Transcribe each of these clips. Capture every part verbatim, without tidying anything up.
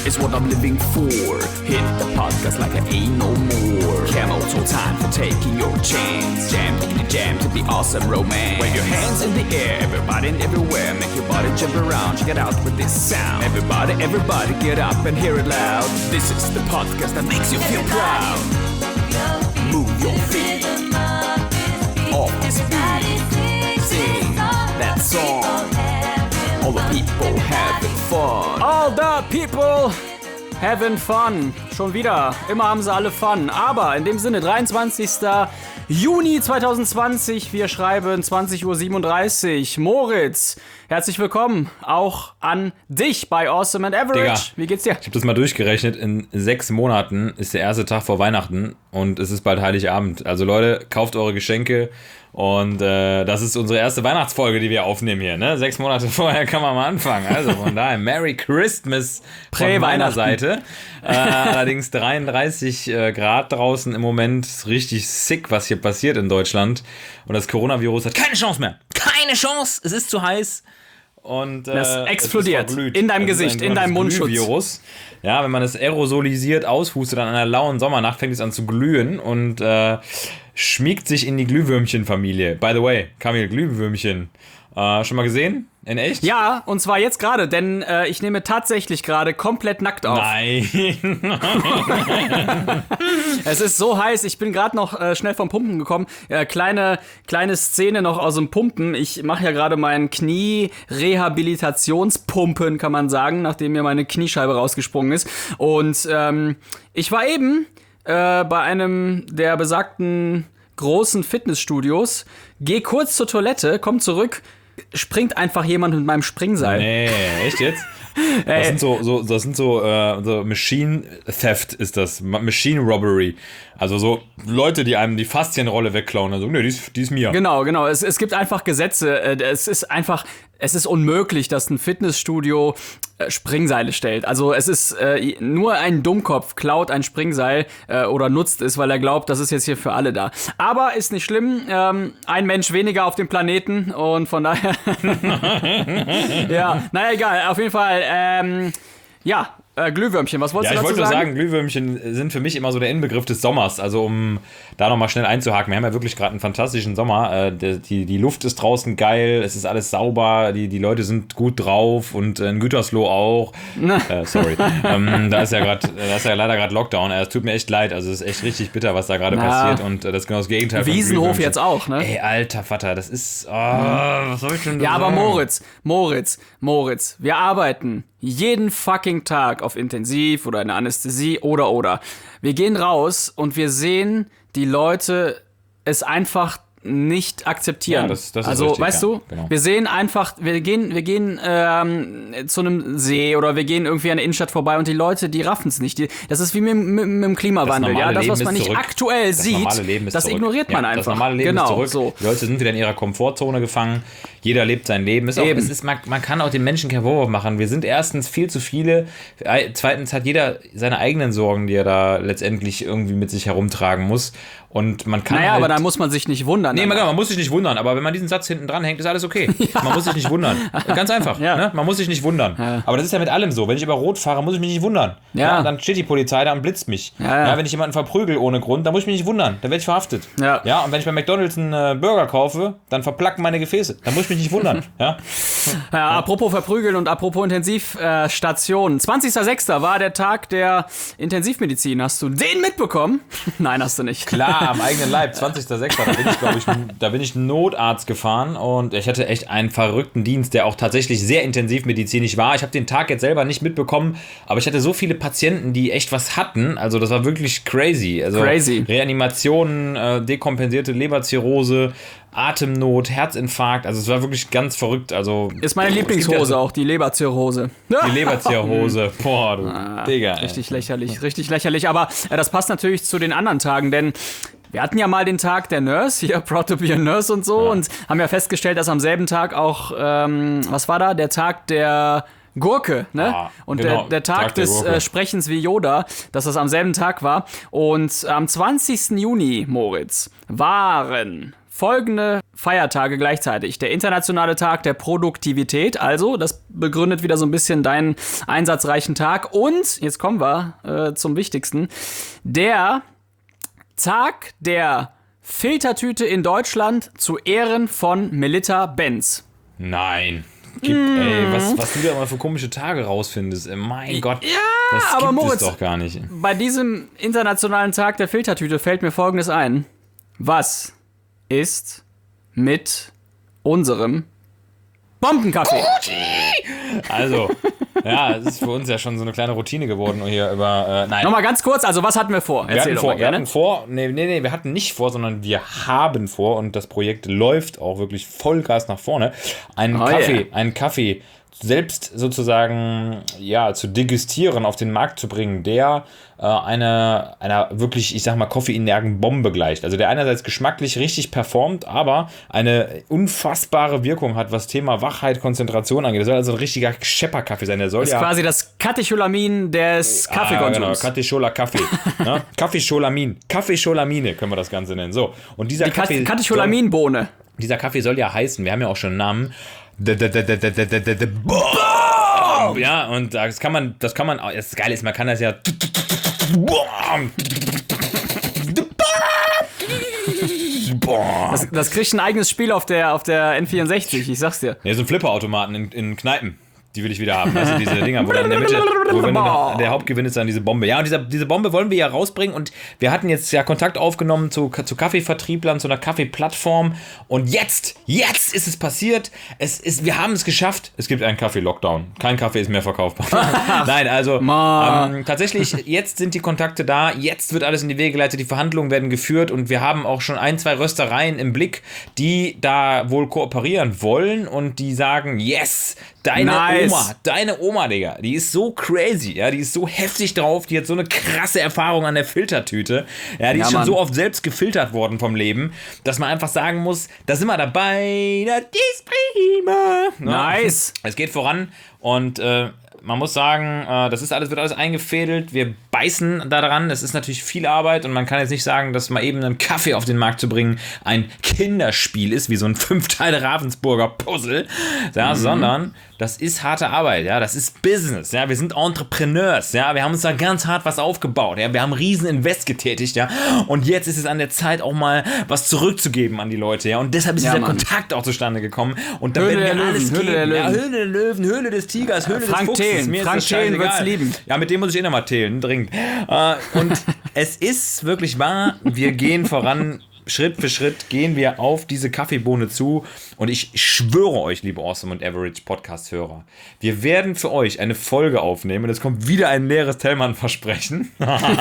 is what I'm living for. Hit the podcast like I ain't no more. Camel toe time for taking your chance. Jam to the jam to the awesome romance. Wave your hands in the air, everybody and everywhere. Make your body jump around, check it out with this sound. Everybody, everybody get up and hear it loud. This is the podcast that makes you feel proud. Move your feet off this beat. Sing that song. All the people having fun. All the people having fun. Schon wieder. Immer haben sie alle Fun. Aber in dem Sinne, dreiundzwanzigsten Juni zweitausendzwanzig. Wir schreiben zwanzig Uhr siebenunddreißig. Moritz, herzlich willkommen auch an dich bei Awesome and Average. Digga, wie geht's dir? Ich habe das mal durchgerechnet. In sechs Monaten ist der erste Tag vor Weihnachten und es ist bald Heiligabend. Also Leute, kauft eure Geschenke. Und äh, das ist unsere erste Weihnachtsfolge, die wir aufnehmen hier, ne? Sechs Monate vorher kann man mal anfangen. Also von daher, Merry Christmas von meiner Seite. Äh, allerdings dreiunddreißig äh, Grad draußen im Moment. Richtig sick, was hier passiert in Deutschland. Und das Coronavirus hat keine Chance mehr. Keine Chance! Es ist zu heiß. Und äh, das explodiert in deinem Gesicht, in deinem Mundschutz. Virus. Ja, wenn man es aerosolisiert aushustet an einer lauen Sommernacht, fängt es an zu glühen und äh, schmiegt sich in die Glühwürmchen-Familie. By the way, Kamil, Glühwürmchen. Äh, schon mal gesehen? In echt? Ja, und zwar jetzt gerade, denn äh, ich nehme tatsächlich gerade komplett nackt auf. Nein. Es ist so heiß, ich bin gerade noch äh, schnell vom Pumpen gekommen. Äh, kleine, kleine Szene noch aus dem Pumpen. Ich mache ja gerade meinen Knie-Rehabilitationspumpen, kann man sagen, nachdem mir meine Kniescheibe rausgesprungen ist. Und ähm, ich war eben äh, bei einem der besagten großen Fitnessstudios, geh kurz zur Toilette, komm zurück, springt einfach jemand mit meinem Springseil. Nee, echt jetzt? Das sind so, so, das sind so, äh, so Machine Theft ist das, Machine Robbery. Also so Leute, die einem die Faszienrolle wegklauen. Also, nee, die ist, die ist mir. Genau, genau. Es, es gibt einfach Gesetze. Es ist einfach, es ist unmöglich, dass ein Fitnessstudio äh, Springseile stellt. Also es ist äh, nur ein Dummkopf klaut ein Springseil äh, oder nutzt es, weil er glaubt, das ist jetzt hier für alle da. Aber ist nicht schlimm. Ähm, ein Mensch weniger auf dem Planeten und von daher. Ja, naja, egal. Auf jeden Fall. Ähm, ja. Äh, Glühwürmchen, was wolltest ja, du dazu sagen? Ja, ich wollte nur sagen? sagen, Glühwürmchen sind für mich immer so der Inbegriff des Sommers. Also um da nochmal schnell einzuhaken, wir haben ja wirklich gerade einen fantastischen Sommer. Äh, die, die, die Luft ist draußen geil, es ist alles sauber, die, die Leute sind gut drauf und in Gütersloh auch. äh, sorry. ähm, da ist ja gerade, da ist ja leider gerade Lockdown. Es tut mir echt leid, also es ist echt richtig bitter, was da gerade passiert und äh, das ist genau das Gegenteil von Wiesenhof jetzt auch, ne? Ey, alter Vater, das ist, oh, was soll ich denn da Ja, sagen? aber Moritz, Moritz, Moritz, wir arbeiten jeden fucking Tag auf Intensiv oder in der Anästhesie oder oder. Wir gehen raus und wir sehen die Leute es einfach nicht akzeptieren. Ja, das, das ist also, richtig, weißt ja, du, genau. wir sehen einfach, wir gehen, wir gehen ähm, zu einem See oder wir gehen irgendwie an der Innenstadt vorbei und die Leute, die raffen es nicht. Die, das ist wie mit, mit, mit dem Klimawandel. Das ja, das, was Leben man ist nicht zurück. aktuell das sieht, Leben ist das zurück. ignoriert man ja, einfach. Das normale Leben genau, ist zurück. So. Die Leute sind wieder in ihrer Komfortzone gefangen. Jeder lebt sein Leben. Ist auch, es ist, man, man kann auch den Menschen keinen Vorwurf machen. Wir sind erstens viel zu viele. Zweitens hat jeder seine eigenen Sorgen, die er da letztendlich irgendwie mit sich herumtragen muss. Und man kann Naja, halt, aber da muss man sich nicht wundern. Nee, man, man muss sich nicht wundern, aber wenn man diesen Satz hinten dran hängt, ist alles okay. Ja. Man muss sich nicht wundern. Ganz einfach. Ja. Ne? Man muss sich nicht wundern. Ja. Aber das ist ja mit allem so. Wenn ich über Rot fahre, muss ich mich nicht wundern. Ja. Ja, dann steht die Polizei da und blitzt mich. Ja, ja. Ja, wenn ich jemanden verprügel ohne Grund, dann muss ich mich nicht wundern. Dann werde ich verhaftet. Ja. Ja, und wenn ich bei McDonald's einen äh, Burger kaufe, dann verplacken meine Gefäße. Dann muss ich mich nicht wundern. Ja. Ja, apropos Verprügeln und apropos Intensivstationen. Äh, zwanzigster sechster war der Tag der Intensivmedizin. Hast du den mitbekommen? Nein, hast du nicht. Klar, am eigenen Leib. zwanzigster sechster Da bin ich, glaube ich, da bin ich Notarzt gefahren und ich hatte echt einen verrückten Dienst, der auch tatsächlich sehr intensivmedizinisch war. Ich habe den Tag jetzt selber nicht mitbekommen, aber ich hatte so viele Patienten, die echt was hatten. Also das war wirklich crazy. Also Crazy. Reanimationen, äh, dekompensierte Leberzirrhose, Atemnot, Herzinfarkt. Also es war wirklich ganz verrückt. Also Ist meine Lieblingshose auch, die Leberzirrhose. Die Leberzirrhose. Boah, du ah, Digga. Ey. Richtig lächerlich, richtig lächerlich. Aber äh, das passt natürlich zu den anderen Tagen, denn wir hatten ja mal den Tag der Nurse, hier Proud to be a Nurse und so, ja. Und haben ja festgestellt, dass am selben Tag auch, ähm, was war da, der Tag der Gurke, ne? Ah, und genau, der, der Tag, Tag der des Gurke. äh, Sprechens wie Yoda, dass das am selben Tag war. Und am zwanzigsten Juni, Moritz, waren folgende Feiertage gleichzeitig. Der internationale Tag der Produktivität, also das begründet wieder so ein bisschen deinen einsatzreichen Tag. Und, jetzt kommen wir äh, zum Wichtigsten, der Tag der Filtertüte in Deutschland zu Ehren von Melitta Benz. Nein. Gibt, mm. Ey, was, was du da mal für komische Tage rausfindest. Ey, mein Gott, ja, das aber gibt Moritz, es doch gar nicht. Bei diesem internationalen Tag der Filtertüte fällt mir Folgendes ein. Was ist mit unserem Bombenkaffee? Also, ja, es ist für uns ja schon so eine kleine Routine geworden hier über, äh, nein. Nochmal ganz kurz, also was hatten wir vor? Wir Erzähl hatten doch vor, mal gerne. wir hatten vor, nee, nee, nee, wir hatten nicht vor, sondern wir haben vor und das Projekt läuft auch wirklich Vollgas nach vorne, einen oh Kaffee, yeah. einen Kaffee selbst sozusagen, ja, zu degustieren, auf den Markt zu bringen, der äh, einer, einer wirklich, ich sag mal, koffeinergen Bombe gleicht. Also der einerseits geschmacklich richtig performt, aber eine unfassbare Wirkung hat, was Thema Wachheit, Konzentration angeht. Das soll also ein richtiger Schepperkaffee sein. Der soll Das ist ja quasi das Katecholamin des Kaffeekonsums. Ah, genau, Katechola Kaffee. ne? Kaffeecholamin. Kaffeecholamine können wir das Ganze nennen. So, und dieser Die Kaffee. Katecholaminbohne. Dieser Kaffee soll ja heißen, wir haben ja auch schon einen Namen. Bomb! Ja, und das kann man, das kann man, das Geile ist, man kann das ja. Das, das kriegt ein eigenes Spiel auf der, auf der N vierundsechzig, ich sag's dir. Ja, so ein Flipperautomaten in, in Kneipen. Die will ich wieder haben. Also diese Dinger, wo dann in der Mitte, wo wenn noch, der Hauptgewinn ist dann diese Bombe. Ja, und diese, diese Bombe wollen wir ja rausbringen und wir hatten jetzt ja Kontakt aufgenommen zu, zu Kaffeevertrieblern, zu einer Kaffeeplattform und jetzt, jetzt ist es passiert. Es ist, wir haben es geschafft. Es gibt einen Kaffee-Lockdown. Kein Kaffee ist mehr verkaufbar. Nein, also ähm, tatsächlich, jetzt sind die Kontakte da, jetzt wird alles in die Wege geleitet, die Verhandlungen werden geführt und wir haben auch schon ein, zwei Röstereien im Blick, die da wohl kooperieren wollen und die sagen, yes, deine nice. Oma, deine Oma, Digga, die ist so crazy, ja, die ist so heftig drauf, die hat so eine krasse Erfahrung an der Filtertüte, ja, die ja, ist schon Mann. so oft selbst gefiltert worden vom Leben, dass man einfach sagen muss, da sind wir dabei, das ist prima. Nice. Es geht voran und äh, man muss sagen, äh, das ist alles, wird alles eingefädelt, wir beißen da dran, es ist natürlich viel Arbeit und man kann jetzt nicht sagen, dass mal eben einen Kaffee auf den Markt zu bringen ein Kinderspiel ist, wie so ein Fünf-Teile Ravensburger Puzzle, ja, mhm. sondern das ist harte Arbeit, ja, das ist Business, ja, wir sind Entrepreneurs, ja, wir haben uns da ganz hart was aufgebaut, ja, wir haben riesen Invest getätigt, ja, und jetzt ist es an der Zeit auch mal was zurückzugeben an die Leute, ja, und deshalb ist ja, dieser Mann. Kontakt auch zustande gekommen und dann Höhle werden wir der alles Löwen, geben, Höhle der ja, Löwen. Höhle der Löwen, Höhle des Tigers, Höhle Frank des Fuchses, Thelen. mir Frank ist das Thelen wird's lieben. Ja, mit dem muss ich eh nochmal teilen, dringend. Äh, und es ist wirklich wahr, wir gehen voran, Schritt für Schritt gehen wir auf diese Kaffeebohne zu und ich schwöre euch, liebe Awesome und Average Podcast-Hörer, wir werden für euch eine Folge aufnehmen und es kommt wieder ein leeres Tellmann-Versprechen,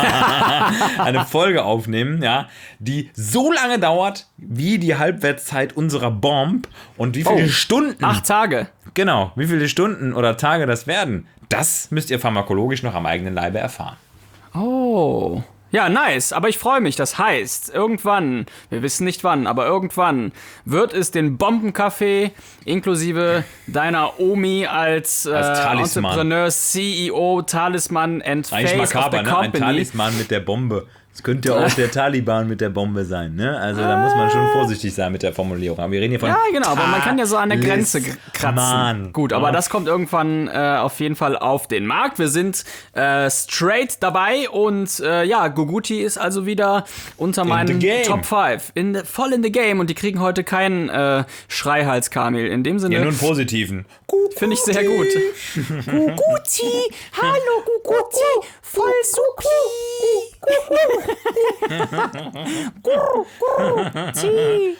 eine Folge aufnehmen, ja, die so lange dauert, wie die Halbwertszeit unserer Bomb und wie viele oh, Stunden. Acht Tage. Genau, wie viele Stunden oder Tage das werden, das müsst ihr pharmakologisch noch am eigenen Leibe erfahren. Oh, ja, nice, aber ich freue mich. Das heißt, irgendwann, wir wissen nicht wann, aber irgendwann wird es den Bombenkaffee inklusive deiner Omi als, äh, als Entrepreneur, C E O, Talisman and Eigentlich Face makaber, of the ne? Ein Company. Talisman mit der Bombe. Es könnte auch der Taliban mit der Bombe sein, ne? Also da muss man schon vorsichtig sein mit der Formulierung. Aber wir reden hier von Ja, genau, aber man kann ja so an der Grenze kratzen. Mann. Gut, aber ja. das kommt irgendwann äh, auf jeden Fall auf den Markt. Wir sind äh, straight dabei und äh, ja, Guguti ist also wieder unter in meinen Top fünf. In the, voll in the game und die kriegen heute keinen äh, Schreihals-Kamel. In dem Sinne. Ja, nur einen positiven. Finde ich sehr gut. Guguti, hallo Guguti, voll supi. Guguti.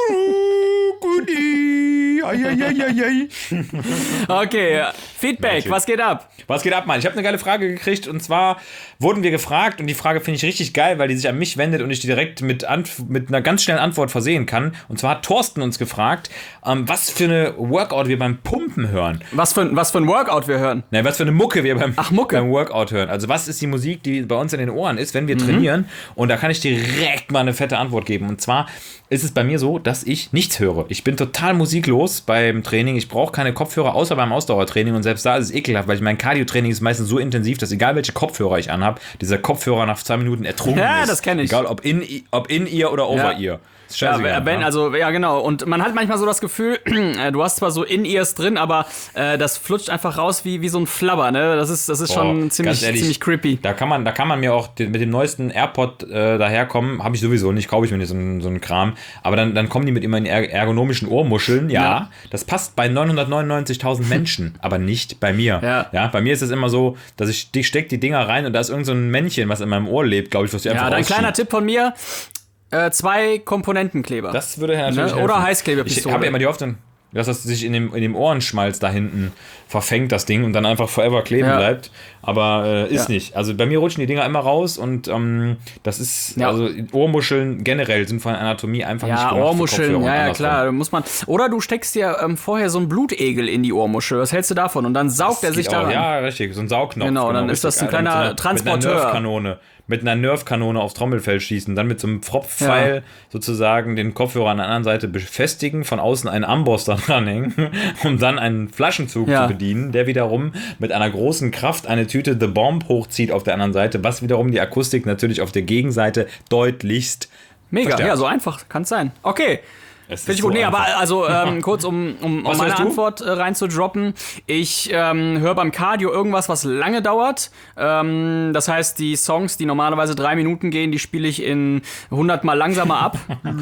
Guguti. Eieieiei. Okay, Feedback, was geht ab? Was geht ab, Mann? Ich habe eine geile Frage gekriegt und zwar wurden wir gefragt und die Frage finde ich richtig geil, weil die sich an mich wendet und ich die direkt mit, Anf- mit einer ganz schnellen Antwort versehen kann. Und zwar hat Thorsten uns gefragt, ähm, was für eine Workout wir beim Pumpen hören. Was für, was für ein Workout wir hören? Nein, was für eine Mucke wir beim, Ach, Mucke. beim Workout hören. Also was ist die Musik, die bei uns in den Ohren ist, wenn wir mhm. trainieren? Und da kann ich direkt mal eine fette Antwort geben. Und zwar ist es bei mir so, dass ich nichts höre. Ich bin total musiklos beim Training. Ich brauche keine Kopfhörer, außer beim Ausdauertraining. Und selbst da ist es ekelhaft, weil ich mein Cardio-Training ist meistens so intensiv, dass egal welche Kopfhörer ich anhab, dieser Kopfhörer nach zwei Minuten ertrunken Ja, ist. das kenn ich. Egal ob in, ob in ihr oder over Ja. ihr. Ist Ja, scheißegal, wenn, ne? also, ja, genau. Und man hat manchmal so das Gefühl, äh, du hast zwar so In-Ears drin, aber äh, das flutscht einfach raus wie, wie so ein Flabber, ne? Das ist, das ist Boah, schon ziemlich, ganz ehrlich, ziemlich creepy. Da kann man, da kann man mir auch den, mit dem neuesten AirPod äh, daherkommen. Habe ich sowieso nicht, kaufe ich mir nicht so einen, so einen Kram. Aber dann, dann kommen die mit immerhin er- ergonomischen Ohrmuscheln. Ja, Ja. das passt bei neunhundertneunundneunzigtausend Menschen, aber nicht bei mir. Ja. Ja, bei mir ist es immer so, dass ich, ich stecke die Dinger rein und da ist irgend so ein Männchen, was in meinem Ohr lebt, glaube ich, was die einfach Ja, dann kleiner rausschiebt. Tipp von mir. Äh, zwei Komponentenkleber. Das würde natürlich Ne? helfen. Oder Heißklebepistole. Ich habe ja immer die Hoffnung, dass das sich in dem, in dem Ohrenschmalz da hinten verfängt, das Ding, und dann einfach forever kleben Ja. bleibt. Aber äh, ist Ja. nicht. Also bei mir rutschen die Dinger immer raus und ähm, das ist, Ja. also Ohrmuscheln generell sind von der Anatomie einfach nicht Ja, gemacht für Ohrmuscheln, Kopfhörer und ja, ja, andersrum. klar, da muss man. Oder du steckst dir ähm, vorher so einen Blutegel in die Ohrmuschel. Was hältst du davon? Und dann saugt er Das sich geht auch. da. Ja, richtig, so ein Saugnopf. Genau, dann ist das ein richtig. kleiner Mit so einer- Transporteur. Mit einer Nerfkanone. Mit einer Nerfkanone aufs Trommelfell schießen, dann mit so einem Pfropfpfeil Ja. sozusagen den Kopfhörer an der anderen Seite befestigen, von außen einen Amboss da dranhängen, um dann einen Flaschenzug Ja. zu bedienen, der wiederum mit einer großen Kraft eine Tüte The Bomb hochzieht auf der anderen Seite, was wiederum die Akustik natürlich auf der Gegenseite deutlichst Mega, verstärkt. ja, so einfach kann es sein. Okay. Es Finde ist ich gut. so Nee, einfach. aber also ähm, kurz, um, um, um Was meine hörst du? Antwort äh, reinzudroppen. Ich ähm, höre beim Cardio irgendwas, was lange dauert. Ähm, das heißt, die Songs, die normalerweise drei Minuten gehen, die spiele ich in hundert Mal langsamer ab.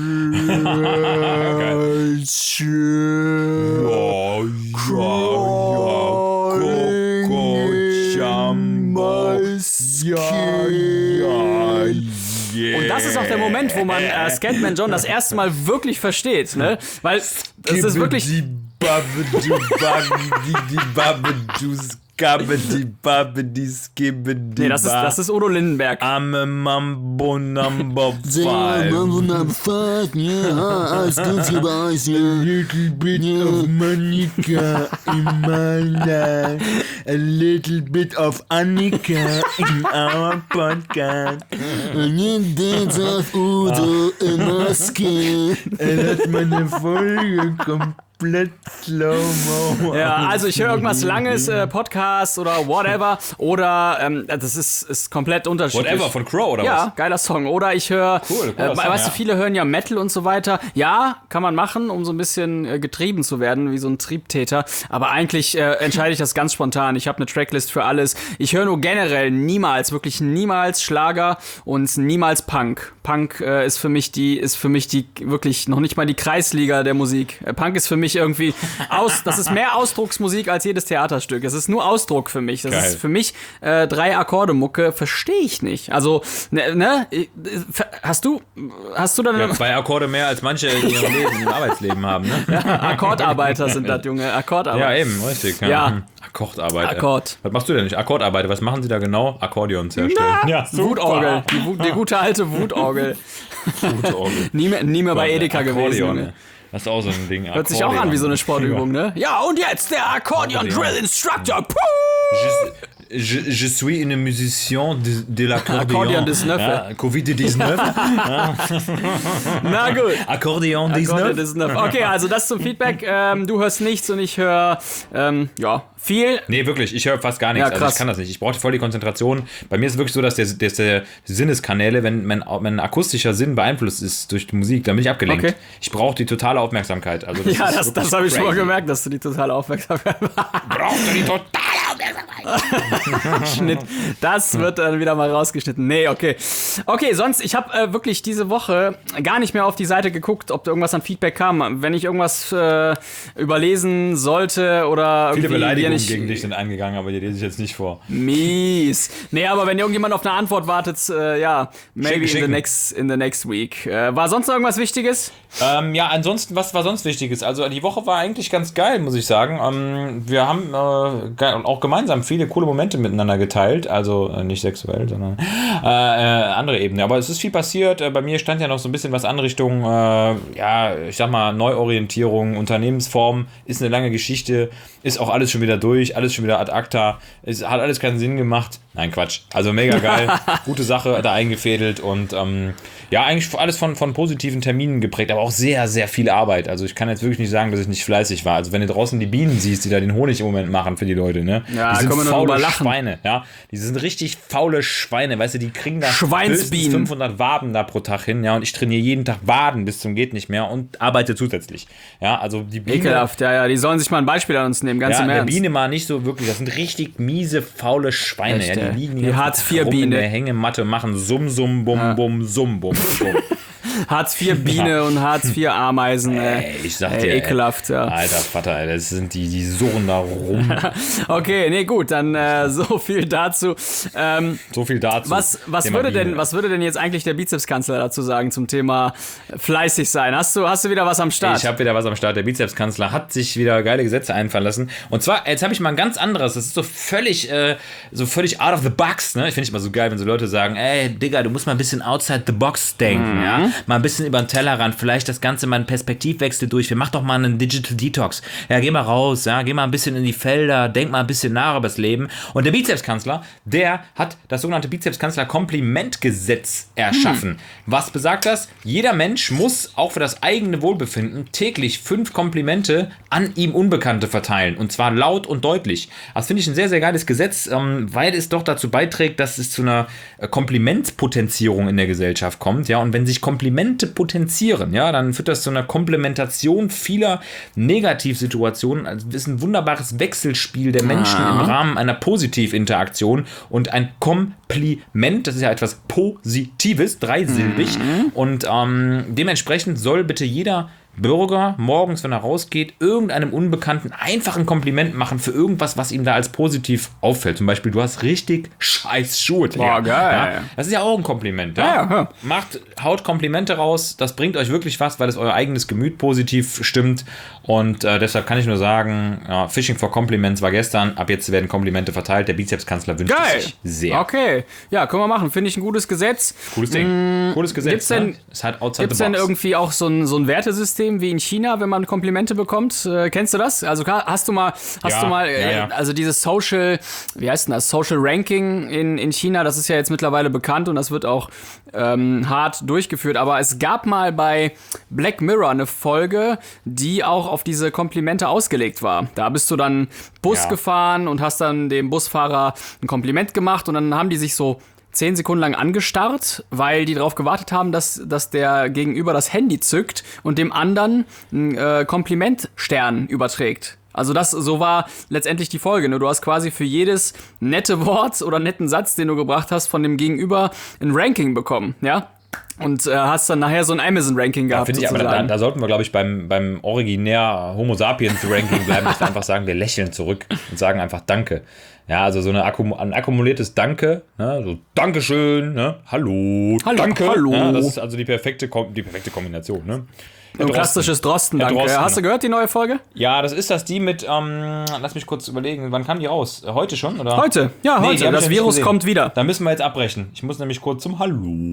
Und das ist auch der Moment, wo man äh, Scatman John das erste Mal wirklich versteht, ne? Weil es ist wirklich. Nee, das ist, das ist Udo Lindenberg. I'm a Mambo Number Five. Little bit of Monica in my life, a little bit of Annika in our podcast. And you dance of Udo in Maske. Er hat meine Folge komplett slow-mo. Ja, also ich höre irgendwas Langes, äh, Podcast oder whatever. Oder ähm, das ist, ist komplett unterschiedlich. Whatever von Crow oder Ja, was? geiler Song. Oder ich höre, Cool, cooler äh, Song, weißt du, ja. viele hören ja Metal und so weiter. Ja, kann man machen, um so ein bisschen äh, getrieben zu werden, wie so ein Triebtäter. Aber eigentlich äh, entscheide ich das ganz spontan. Ich habe eine Tracklist für alles. Ich höre nur generell niemals, wirklich niemals Schlager und niemals Punk. Punk äh, ist für mich die, ist für mich die wirklich noch nicht mal die Kreisliga der Musik. Äh, Punk ist für mich irgendwie aus, das ist mehr Ausdrucksmusik als jedes Theaterstück. Es ist nur Ausdruck für mich. Das Geil. ist für mich äh, drei Akkorde Mucke, verstehe ich nicht. Also, ne, ne, äh, hast du, hast du dann Ja, zwei Akkorde mehr als manche in ihrem Leben, im Arbeitsleben haben, ne? Akkordarbeiter sind das, Junge, Akkordarbeiter. Ja, eben, richtig. Ja. Hm. Akkordarbeit. Akkord. Was machst du denn nicht? Akkordarbeit, was machen sie da genau? Akkordeons herstellen. Ja, Wutorgel, die, Wu- die gute alte Wutorgel. Wutorgel. Nie mehr, nie mehr bei Edeka gewesen. Akkordeon, Junge. ne? Das ist auch so ein Ding. Hört sich auch an wie so eine Sportübung, ne? Ja, und jetzt der Akkordeon Akkordeon. Drill Instructor. Puh! Je, je, je suis une musicien de, de l'accordeon. Akkordeon dix-neuf. Ja, Covid dix-neuf. Na gut. Akkordeon Akkordeon dix-neuf. dix-neuf. Okay, also das zum Feedback. Ähm, du hörst nichts und ich höre, ähm, ja, viel. Nee, wirklich, ich höre fast gar nichts. Ja, also krass. ich kann das nicht. Ich brauche voll die Konzentration. Bei mir ist es wirklich so, dass der, dass der Sinneskanäle, wenn mein, mein akustischer Sinn beeinflusst ist durch die Musik, dann bin ich abgelenkt. Okay. Ich brauche die totale Aufmerksamkeit. Also das Ja, ist das, wirklich das habe ich schon mal crazy. gemerkt, dass du die total aufmerksam Brauchst du die totale Aufmerksamkeit? Schnitt. Das wird dann wieder mal rausgeschnitten. Nee, okay. Okay, sonst, ich habe äh, wirklich diese Woche gar nicht mehr auf die Seite geguckt, ob da irgendwas an Feedback kam. Wenn ich irgendwas äh, überlesen sollte oder Viele irgendwie dir Beleidigungen nicht gegen dich sind eingegangen, aber die lese ich jetzt nicht vor. mies. Nee, aber wenn irgendjemand auf eine Antwort wartet, äh, ja, maybe Schicken, in the schicken. next in the next week. Äh, war sonst noch irgendwas Wichtiges? Ähm, ja, ansonsten, was war sonst Wichtiges? Also die Woche war eigentlich ganz geil, muss ich sagen. Ähm, wir haben äh, ge- auch gemeinsam viele coole Momente miteinander geteilt, also äh, nicht sexuell, sondern äh, äh, andere Ebene. Aber es ist viel passiert. Äh, bei mir stand ja noch so ein bisschen was an Richtung, äh, ja, ich sag mal, Neuorientierung, Unternehmensform, ist eine lange Geschichte, ist auch alles schon wieder durch, alles schon wieder ad acta, es hat alles keinen Sinn gemacht. Nein, Quatsch. Also mega geil, gute Sache da eingefädelt und ähm, ja, eigentlich alles von, von positiven Terminen geprägt, aber auch sehr, sehr viel Arbeit. Also ich kann jetzt wirklich nicht sagen, dass ich nicht fleißig war. Also wenn du draußen die Bienen siehst, die da den Honig im Moment machen für die Leute, ne? Ja, die sind können wir nur faule drüber lachen. Schweine, ja? Die sind richtig faule Schweine, weißt du, die kriegen da Schweinsbienen. höchstens fünfhundert Waden da pro Tag hin, ja, und ich trainiere jeden Tag Waden bis zum geht nicht mehr und arbeite zusätzlich. Ja, also die Biene, Ekelhaft, ja, ja, die sollen sich mal ein Beispiel an uns nehmen, ganz ja, im der Ernst. Biene mal nicht so wirklich, das sind richtig miese, faule Schweine, Echt, ja, ey. die liegen Die ganze Hartz Tag vier rum Biene. in der Hängematte, machen summ, summ, bum, Ja. bum, summ, bum, bum. Hartz vier Biene und Hartz vier Ameisen, ey. Ey, ich sag Ey, dir, ekelhaft, ey, ja. Alter Vater, ey, das sind die, die surren da rum. Okay, nee, gut, dann äh, so viel dazu. Ähm, So viel dazu. was, was, Thema würde denn, Biene. was würde denn jetzt eigentlich der Bizepskanzler dazu sagen zum Thema fleißig sein? Hast du, hast du wieder was am Start? Ich habe wieder was am Start. Der Bizepskanzler hat sich wieder geile Gesetze einfallen lassen. Und zwar, jetzt habe ich mal ein ganz anderes. Das ist so völlig, äh, so völlig out of the box. Ne? Ich finde es immer so geil, wenn so Leute sagen, ey, Digga, du musst mal ein bisschen outside the box denken. Mhm. Ja? Mal ein bisschen über den Tellerrand. Vielleicht das Ganze mal einen Perspektivwechsel durch. Wir machen doch mal einen Digital Detox. Ja, geh mal raus. Ja? Geh mal ein bisschen in die Felder. Denk mal ein bisschen nach über das Leben. Und der Bizepskanzler, der hat das sogenannte Bizepskanzler-Komplimentgesetz erschaffen. Hm. Was besagt das? Jeder Mensch muss auch für das eigene Wohlbefinden täglich fünf Komplimente an ihm Unbekannte verteilen. Und zwar laut und deutlich. Das finde ich ein sehr, sehr geiles Gesetz, ähm, weil es doch dazu beiträgt, dass es zu einer äh, Komplimentspotenzierung in der Gesellschaft kommt. Ja? Und wenn sich Komplimente potenzieren, ja, dann führt das zu einer Komplementation vieler Negativsituationen. Also es ist ein wunderbares Wechselspiel der Menschen im Rahmen einer Positivinteraktion. Und ein Kompliment, das ist ja etwas Positives, dreisilbig. Und ähm, dementsprechend soll bitte jeder Bürger morgens, wenn er rausgeht, irgendeinem Unbekannten einfach ein Kompliment machen für irgendwas, was ihm da als positiv auffällt. Zum Beispiel, du hast richtig scheiß Schuhe. Boah, geil. Ja, das ist ja auch ein Kompliment. Ja? Ja, ja. Macht, haut Komplimente raus. Das bringt euch wirklich was, weil es euer eigenes Gemüt positiv stimmt. Und äh, deshalb kann ich nur sagen, ja, Fishing for Compliments war gestern. Ab jetzt werden Komplimente verteilt. Der Bizepskanzler wünscht Geil. es sich sehr. Okay, ja, können wir machen. Finde ich ein gutes Gesetz. Cooles Ding. Cooles Gesetz. gibt's denn- ne? Es hat outside Gibt es the denn box. irgendwie auch so ein, so ein Wertesystem wie in China, wenn man Komplimente bekommt? Äh, kennst du das? Also ka- hast du mal, hast Ja, du mal, äh, ja, ja. also dieses Social, wie heißt denn das? Social Ranking in, in China, das ist ja jetzt mittlerweile bekannt und das wird auch ähm, hart durchgeführt. Aber es gab mal bei Black Mirror eine Folge, die auch auf diese Komplimente ausgelegt war. Da bist du dann Bus Ja. gefahren und hast dann dem Busfahrer ein Kompliment gemacht und dann haben die sich so zehn Sekunden lang angestarrt, weil die darauf gewartet haben, dass, dass der Gegenüber das Handy zückt und dem anderen einen äh, Komplimentstern überträgt. Also das, so war letztendlich die Folge. Ne? Du hast quasi für jedes nette Wort oder netten Satz, den du gebracht hast, von dem Gegenüber ein Ranking bekommen, ja? Und äh, hast dann nachher so ein Amazon-Ranking gehabt, Finde ich, aber da, sozusagen. da sollten wir, glaube ich, beim, beim originär Homo Sapiens-Ranking bleiben, dass wir einfach sagen, wir lächeln zurück und sagen einfach Danke. Ja, also so eine Akkum ein akkumuliertes Danke, ne? So Dankeschön, ne? Hallo, Hallo, Danke. hallo. Ja, das ist also die perfekte, Kom die perfekte Kombination, ne? Herr Ein Drosten. klassisches Drosten, Herr danke. Drosten. Hast du gehört, die neue Folge? Ja, das ist das die mit, ähm, lass mich kurz überlegen, wann kam die raus? Heute schon, oder? Heute, ja, Nee, heute. die hab ich Das noch nicht Virus gesehen. kommt wieder. Da müssen wir jetzt abbrechen. Ich muss nämlich kurz zum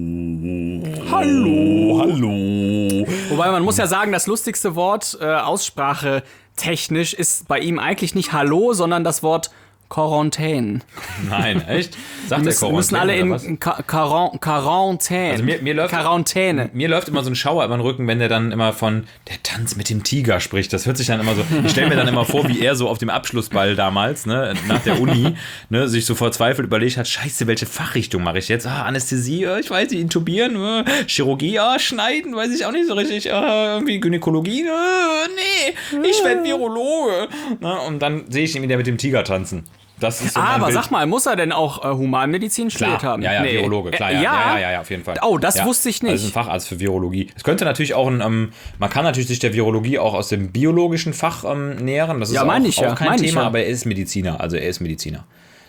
Hallo. Hallo, hallo. Wobei man muss ja sagen, das lustigste Wort, äh, Aussprache technisch, ist bei ihm eigentlich nicht Hallo, sondern das Wort Quarantäne. Nein, echt? Sagt Die der müssen, müssen alle oder in was? Ka- Quaran- Quarantäne. Also mir, mir läuft Quarantäne. Mir läuft immer so ein Schauer über den Rücken, wenn der dann immer von der Tanz mit dem Tiger spricht. Das hört sich dann immer so. Ich stelle mir dann immer vor, wie er so auf dem Abschlussball damals, ne, nach der Uni, ne, sich so verzweifelt überlegt hat: Scheiße, welche Fachrichtung mache ich jetzt? Ah, Anästhesie, äh, ich weiß nicht, intubieren, äh, Chirurgie, ah, schneiden, weiß ich auch nicht so richtig. Ah, irgendwie Gynäkologie, äh, nee, ich werde Virologe. Ne, und dann sehe ich ihn wieder mit dem Tiger tanzen. Das ist so mein Aber Bild. sag mal, muss er denn auch äh, Humanmedizin studiert Klar, haben? ja, ja, Nee. Virologe, klar, Äh, ja, ja, ja, ja, ja, auf jeden Fall. Oh, das ja. wusste ich nicht. Also ein Facharzt für Virologie. Es könnte natürlich auch ein, ähm, man kann natürlich sich der Virologie auch aus dem biologischen Fach ähm, nähern. Das ist Ja, auch, mein ich auch ja, kein mein ich Thema, ja. aber er ist Mediziner, also er ist Mediziner.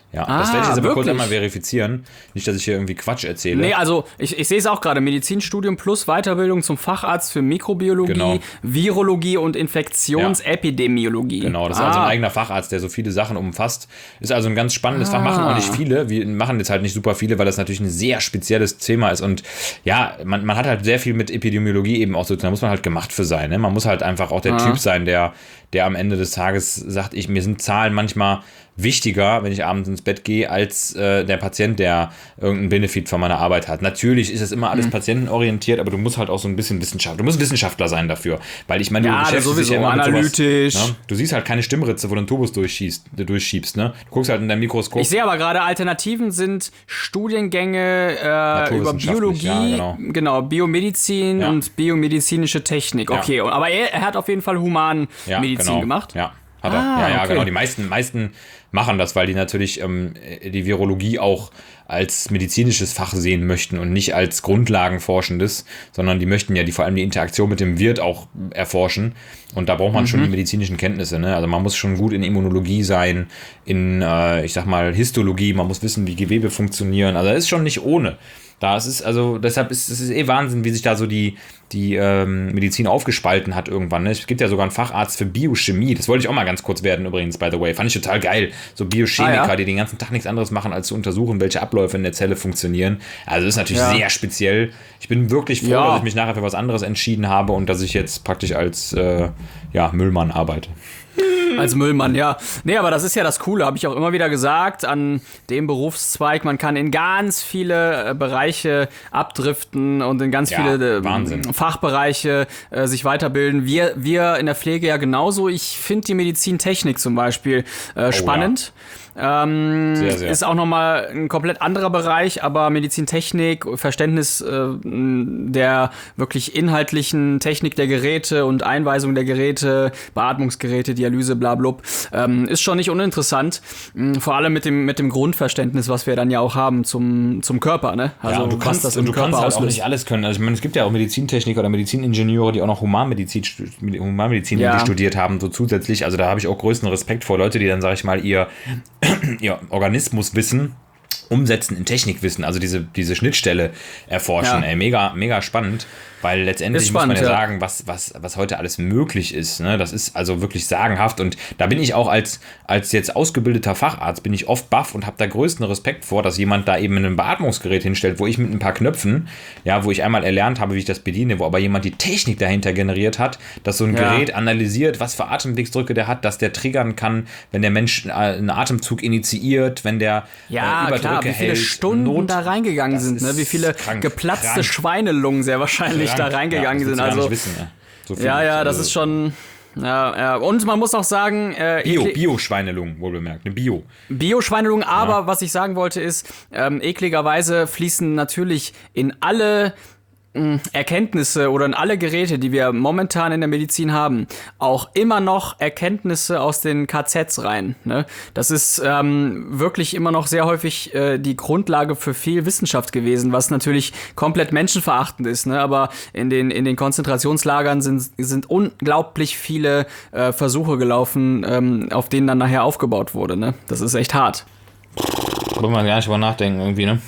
Ja, Ah, das werde ich jetzt aber kurz wirklich? einmal verifizieren. Nicht, dass ich hier irgendwie Quatsch erzähle. Nee, also ich, ich sehe es auch gerade. Medizinstudium plus Weiterbildung zum Facharzt für Mikrobiologie, Genau. Virologie und Infektionsepidemiologie. Genau, das ist ah. also ein eigener Facharzt, der so viele Sachen umfasst. Ist also ein ganz spannendes Fach, machen auch nicht viele. Wir machen jetzt halt nicht super viele, weil das natürlich ein sehr spezielles Thema ist. Und ja, man, man hat halt sehr viel mit Epidemiologie eben auch so, da muss man halt gemacht für sein. Ne? Man muss halt einfach auch der Ah. Typ sein, der, der am Ende des Tages sagt, ich, mir sind Zahlen manchmal wichtiger, wenn ich abends ins Bett gehe, als äh, der Patient, der irgendeinen Benefit von meiner Arbeit hat. Natürlich ist es immer alles patientenorientiert, aber du musst halt auch so ein bisschen Wissenschaftler, du musst Wissenschaftler sein dafür, weil ich meine, du Ja, das beschäftigst dich sowieso, ja immer analytisch. mit sowas, ne? Du siehst halt keine Stimmritze, wo du einen Tubus durchschießt, durchschiebst, ne? Du guckst halt in dein Mikroskop. Ich sehe aber gerade, Alternativen sind Studiengänge äh, über Naturwissenschaftlich, Biologie, ja, genau. genau, Biomedizin Ja. und biomedizinische Technik. Ja. Okay, aber er, er hat auf jeden Fall Humanmedizin ja, genau. gemacht. Ja, hat er. Ah, ja, ja, okay. genau. Die meisten, meisten machen das, weil die natürlich ähm, die Virologie auch als medizinisches Fach sehen möchten und nicht als Grundlagenforschendes, sondern die möchten ja die, vor allem die Interaktion mit dem Wirt auch erforschen. Und da braucht man schon die medizinischen Kenntnisse. Ne? Also man muss schon gut in Immunologie sein, in, äh, ich sag mal, Histologie, man muss wissen, wie Gewebe funktionieren. Also das ist schon nicht ohne. Da ist es, also deshalb ist es ist eh Wahnsinn, wie sich da so die, die ähm, Medizin aufgespalten hat irgendwann. Ne? Es gibt ja sogar einen Facharzt für Biochemie. Das wollte ich auch mal ganz kurz werden übrigens, by the way. Fand ich total geil. So Biochemiker, Ah, ja? die den ganzen Tag nichts anderes machen, als zu untersuchen, welche Abläufe in der Zelle funktionieren. Also das ist natürlich Ja. sehr speziell. Ich bin wirklich froh, Ja. dass ich mich nachher für was anderes entschieden habe und dass ich jetzt praktisch als äh, ja, Müllmann arbeite. Als Müllmann, ja. Nee, aber das ist ja das Coole, habe ich auch immer wieder gesagt, an dem Berufszweig. Man kann in ganz viele äh, Bereiche abdriften und in ganz Ja, viele äh, Wahnsinn. Fachbereiche äh, sich weiterbilden. Wir, wir in der Pflege ja genauso. Ich finde die Medizintechnik zum Beispiel äh, spannend. Ähm, Sehr, sehr. Ist auch nochmal ein komplett anderer Bereich, aber Medizintechnik, Verständnis äh, der wirklich inhaltlichen Technik der Geräte und Einweisung der Geräte, Beatmungsgeräte, Dialyse, blablub, ähm, ist schon nicht uninteressant. Mh, Vor allem mit dem, mit dem Grundverständnis, was wir dann ja auch haben zum, zum Körper, ne? Also Ja, und du was kannst, das und im du Körper kannst halt auch auslöst. nicht alles können. Also ich meine, es gibt ja auch Medizintechniker oder Mediziningenieure, die auch noch Humanmedizin, stu- Humanmedizin Ja. irgendwie studiert haben, so zusätzlich. Also da habe ich auch größten Respekt vor Leute, die dann, sage ich mal, ihr, ihr Organismuswissen umsetzen in Technikwissen, also diese, diese Schnittstelle erforschen. Ja. Ey, mega, mega spannend, weil letztendlich Ist muss man spannend, ja, ja. sagen, was, was, was heute alles möglich ist. Ne? Das ist also wirklich sagenhaft und da bin ich auch als, als jetzt ausgebildeter Facharzt, bin ich oft baff und habe da größten Respekt vor, dass jemand da eben ein Beatmungsgerät hinstellt, wo ich mit ein paar Knöpfen, ja, wo ich einmal erlernt habe, wie ich das bediene, wo aber jemand die Technik dahinter generiert hat, dass so ein Ja. Gerät analysiert, was für Atemwegsdrücke der hat, dass der triggern kann, wenn der Mensch äh, einen Atemzug initiiert, wenn der Ja, äh, Überdrücke klar, wie viele hält, Stunden Not- da reingegangen Das sind, ne? ist Wie viele krank, geplatzte krank. Schweinelungen sehr wahrscheinlich da Krank. reingegangen Ja, das sind. willst du gar Also, nicht wissen, ne? So viel. ja, ja, das Also ist schon. Ja, ja. Und man muss auch sagen, äh, Bio, ekli- Bio-Schweinelungen, wohl bemerkt, eine Bio. Bio-Schweinelungen, aber was ich sagen wollte ist, ähm, ekligerweise fließen natürlich in alle mh, Erkenntnisse oder in alle Geräte, die wir momentan in der Medizin haben, auch immer noch Erkenntnisse aus den K Zs rein. Ne? Das ist ähm, wirklich immer noch sehr häufig äh, die Grundlage für viel Wissenschaft gewesen, was natürlich komplett menschenverachtend ist. Ne? Aber in den, in den Konzentrationslagern sind, sind unglaublich viele äh, Versuche gelaufen, ähm, auf denen dann nachher aufgebaut wurde. Ne? Das ist echt hart. Wollen wir gar nicht drüber nachdenken irgendwie, ne?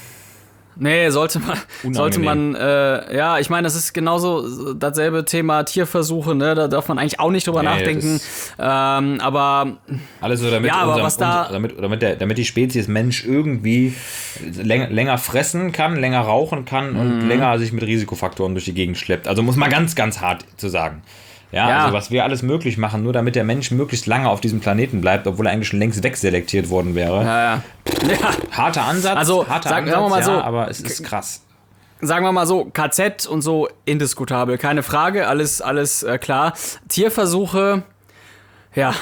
Nee, sollte man, Unangenehm. sollte man, äh, ja, ich meine, das ist genauso dasselbe Thema Tierversuche, ne, da darf man eigentlich auch nicht drüber Nee, nachdenken, das ähm, aber Alles so, damit, Ja, aber unser, was da- unser, damit, damit, der, damit die Spezies Mensch irgendwie länger, länger fressen kann, länger rauchen kann Mhm. und länger sich mit Risikofaktoren durch die Gegend schleppt. Also muss man ganz, ganz hart zu sagen. Ja, Ja. also was wir alles möglich machen, nur damit der Mensch möglichst lange auf diesem Planeten bleibt, obwohl er eigentlich schon längst wegselektiert worden wäre. ja, ja. ja, Harter Ansatz, Also, harter sagen- Ansatz, sagen wir mal ja, so, aber es ist krass. sagen wir mal so, K Z und so indiskutabel, keine Frage, alles, alles äh, klar. Tierversuche, ja,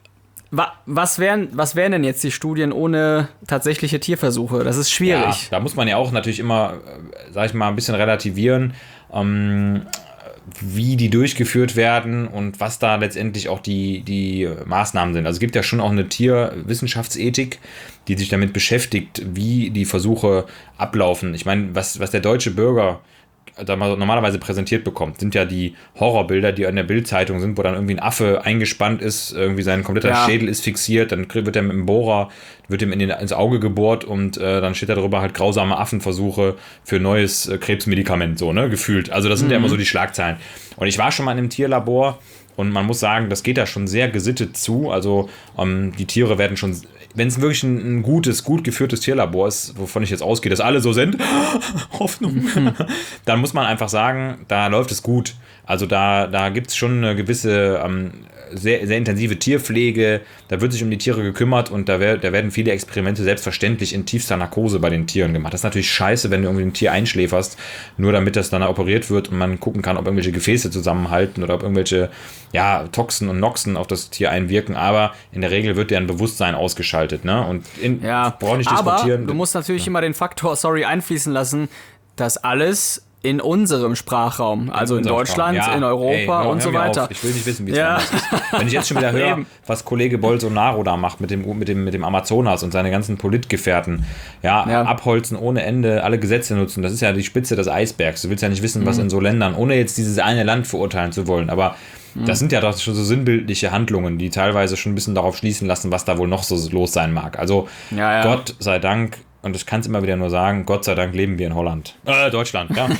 wa was wären, was wären denn jetzt die Studien ohne tatsächliche Tierversuche? Das ist Ja, schwierig. da muss man ja auch natürlich immer, äh, sag ich mal, ein bisschen relativieren, ähm, wie die durchgeführt werden und was da letztendlich auch die, die Maßnahmen sind. Also es gibt ja schon auch eine Tierwissenschaftsethik, die sich damit beschäftigt, wie die Versuche ablaufen. Ich meine, was, was der deutsche Bürger da mal normalerweise präsentiert bekommt, sind ja die Horrorbilder, die in der Bild-Zeitung sind, wo dann irgendwie ein Affe eingespannt ist, irgendwie sein kompletter Ja. Schädel ist fixiert, dann wird er mit dem Bohrer wird ihm in den, ins Auge gebohrt und äh, dann steht da drüber halt grausame Affenversuche für neues äh, Krebsmedikament, so, ne, gefühlt. Also das sind mhm. ja immer so die Schlagzeilen. Und ich war schon mal in einem Tierlabor und man muss sagen, das geht da schon sehr gesittet zu. Also ähm, die Tiere werden schon, wenn es wirklich ein, ein gutes, gut geführtes Tierlabor ist, wovon ich jetzt ausgehe, dass alle so sind, Hoffnung, mhm. dann muss man einfach sagen, da läuft es gut. Also da, da gibt es schon eine gewisse ähm, sehr, sehr intensive Tierpflege, da wird sich um die Tiere gekümmert und da, wär, da werden viele Experimente selbstverständlich in tiefster Narkose bei den Tieren gemacht. Das ist natürlich scheiße, wenn du irgendwie ein Tier einschläferst, nur damit das dann operiert wird und man gucken kann, ob irgendwelche Gefäße zusammenhalten oder ob irgendwelche ja, Toxen und Noxen auf das Tier einwirken, aber in der Regel wird deren Bewusstsein ausgeschaltet. Ne? Und in, ja, brauche nicht aber diskutieren. Du musst natürlich ja. immer den Faktor, sorry, einfließen lassen, dass alles in unserem Sprachraum, also in, in Deutschland, ja, in Europa ey, hör, und so weiter. Auf. Ich will nicht wissen, wie es ja. anders ist. Wenn ich jetzt schon wieder höre, was Kollege Bolsonaro da macht mit dem, mit dem, mit dem Amazonas und seine ganzen Politgefährten, ja, ja, abholzen ohne Ende, alle Gesetze nutzen, das ist ja die Spitze des Eisbergs. Du willst ja nicht wissen, mhm. was in so Ländern, ohne jetzt dieses eine Land verurteilen zu wollen, aber mhm. das sind ja doch schon so sinnbildliche Handlungen, die teilweise schon ein bisschen darauf schließen lassen, was da wohl noch so los sein mag. Also ja, ja. Gott sei Dank, und ich kann es immer wieder nur sagen, Gott sei Dank leben wir in Holland. Äh, Deutschland, ja.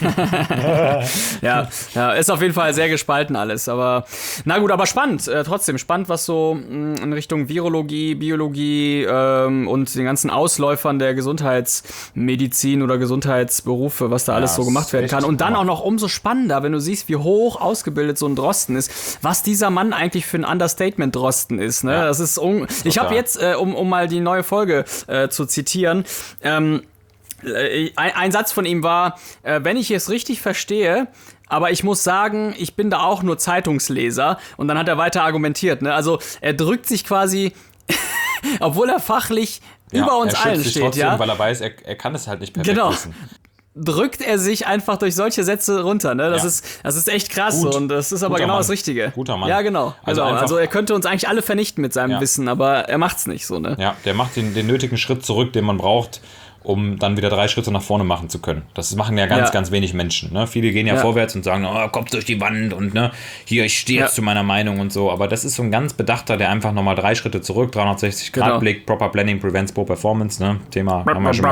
ja. Ja, ist auf jeden Fall sehr gespalten alles. Aber na gut, aber spannend. Äh, trotzdem spannend, was so mh, in Richtung Virologie, Biologie ähm, und den ganzen Ausläufern der Gesundheitsmedizin oder Gesundheitsberufe, was da alles ja, so gemacht werden kann. Und dann auch noch umso spannender, wenn du siehst, wie hoch ausgebildet so ein Drosten ist, was dieser Mann eigentlich für ein Understatement Drosten ist. Ne? Ja. Das ist un- ich habe jetzt, äh, um, um mal die neue Folge äh, zu zitieren, Ähm, ein, ein Satz von ihm war, äh, wenn ich es richtig verstehe, aber ich muss sagen, ich bin da auch nur Zeitungsleser. Und dann hat er weiter argumentiert. Ne? Also er drückt sich quasi, obwohl er fachlich ja, über uns allen steht. Trotzdem, ja, weil er weiß, er, er kann es halt nicht perfekt genau. wissen. Drückt er sich einfach durch solche Sätze runter, ne? Das, ja. ist, das ist echt krass. Gut. Und das ist aber Guter genau Mann. Das Richtige. Guter Mann. Ja, genau. Also, genau. also er könnte uns eigentlich alle vernichten mit seinem ja. Wissen, aber er macht's nicht so, ne? Ja, der macht den, den nötigen Schritt zurück, den man braucht, um dann wieder drei Schritte nach vorne machen zu können. Das machen ja ganz, ja. ganz wenig Menschen. Ne? Viele gehen ja, ja vorwärts und sagen, oh, Kopf durch die Wand und ne, hier, ich stehe jetzt ja. zu meiner Meinung und so. Aber das ist so ein ganz Bedachter, der einfach nochmal drei Schritte zurück, dreihundertsechzig Grad genau. Blick, Proper Planning prevents poor performance, ne? Thema haben wir schon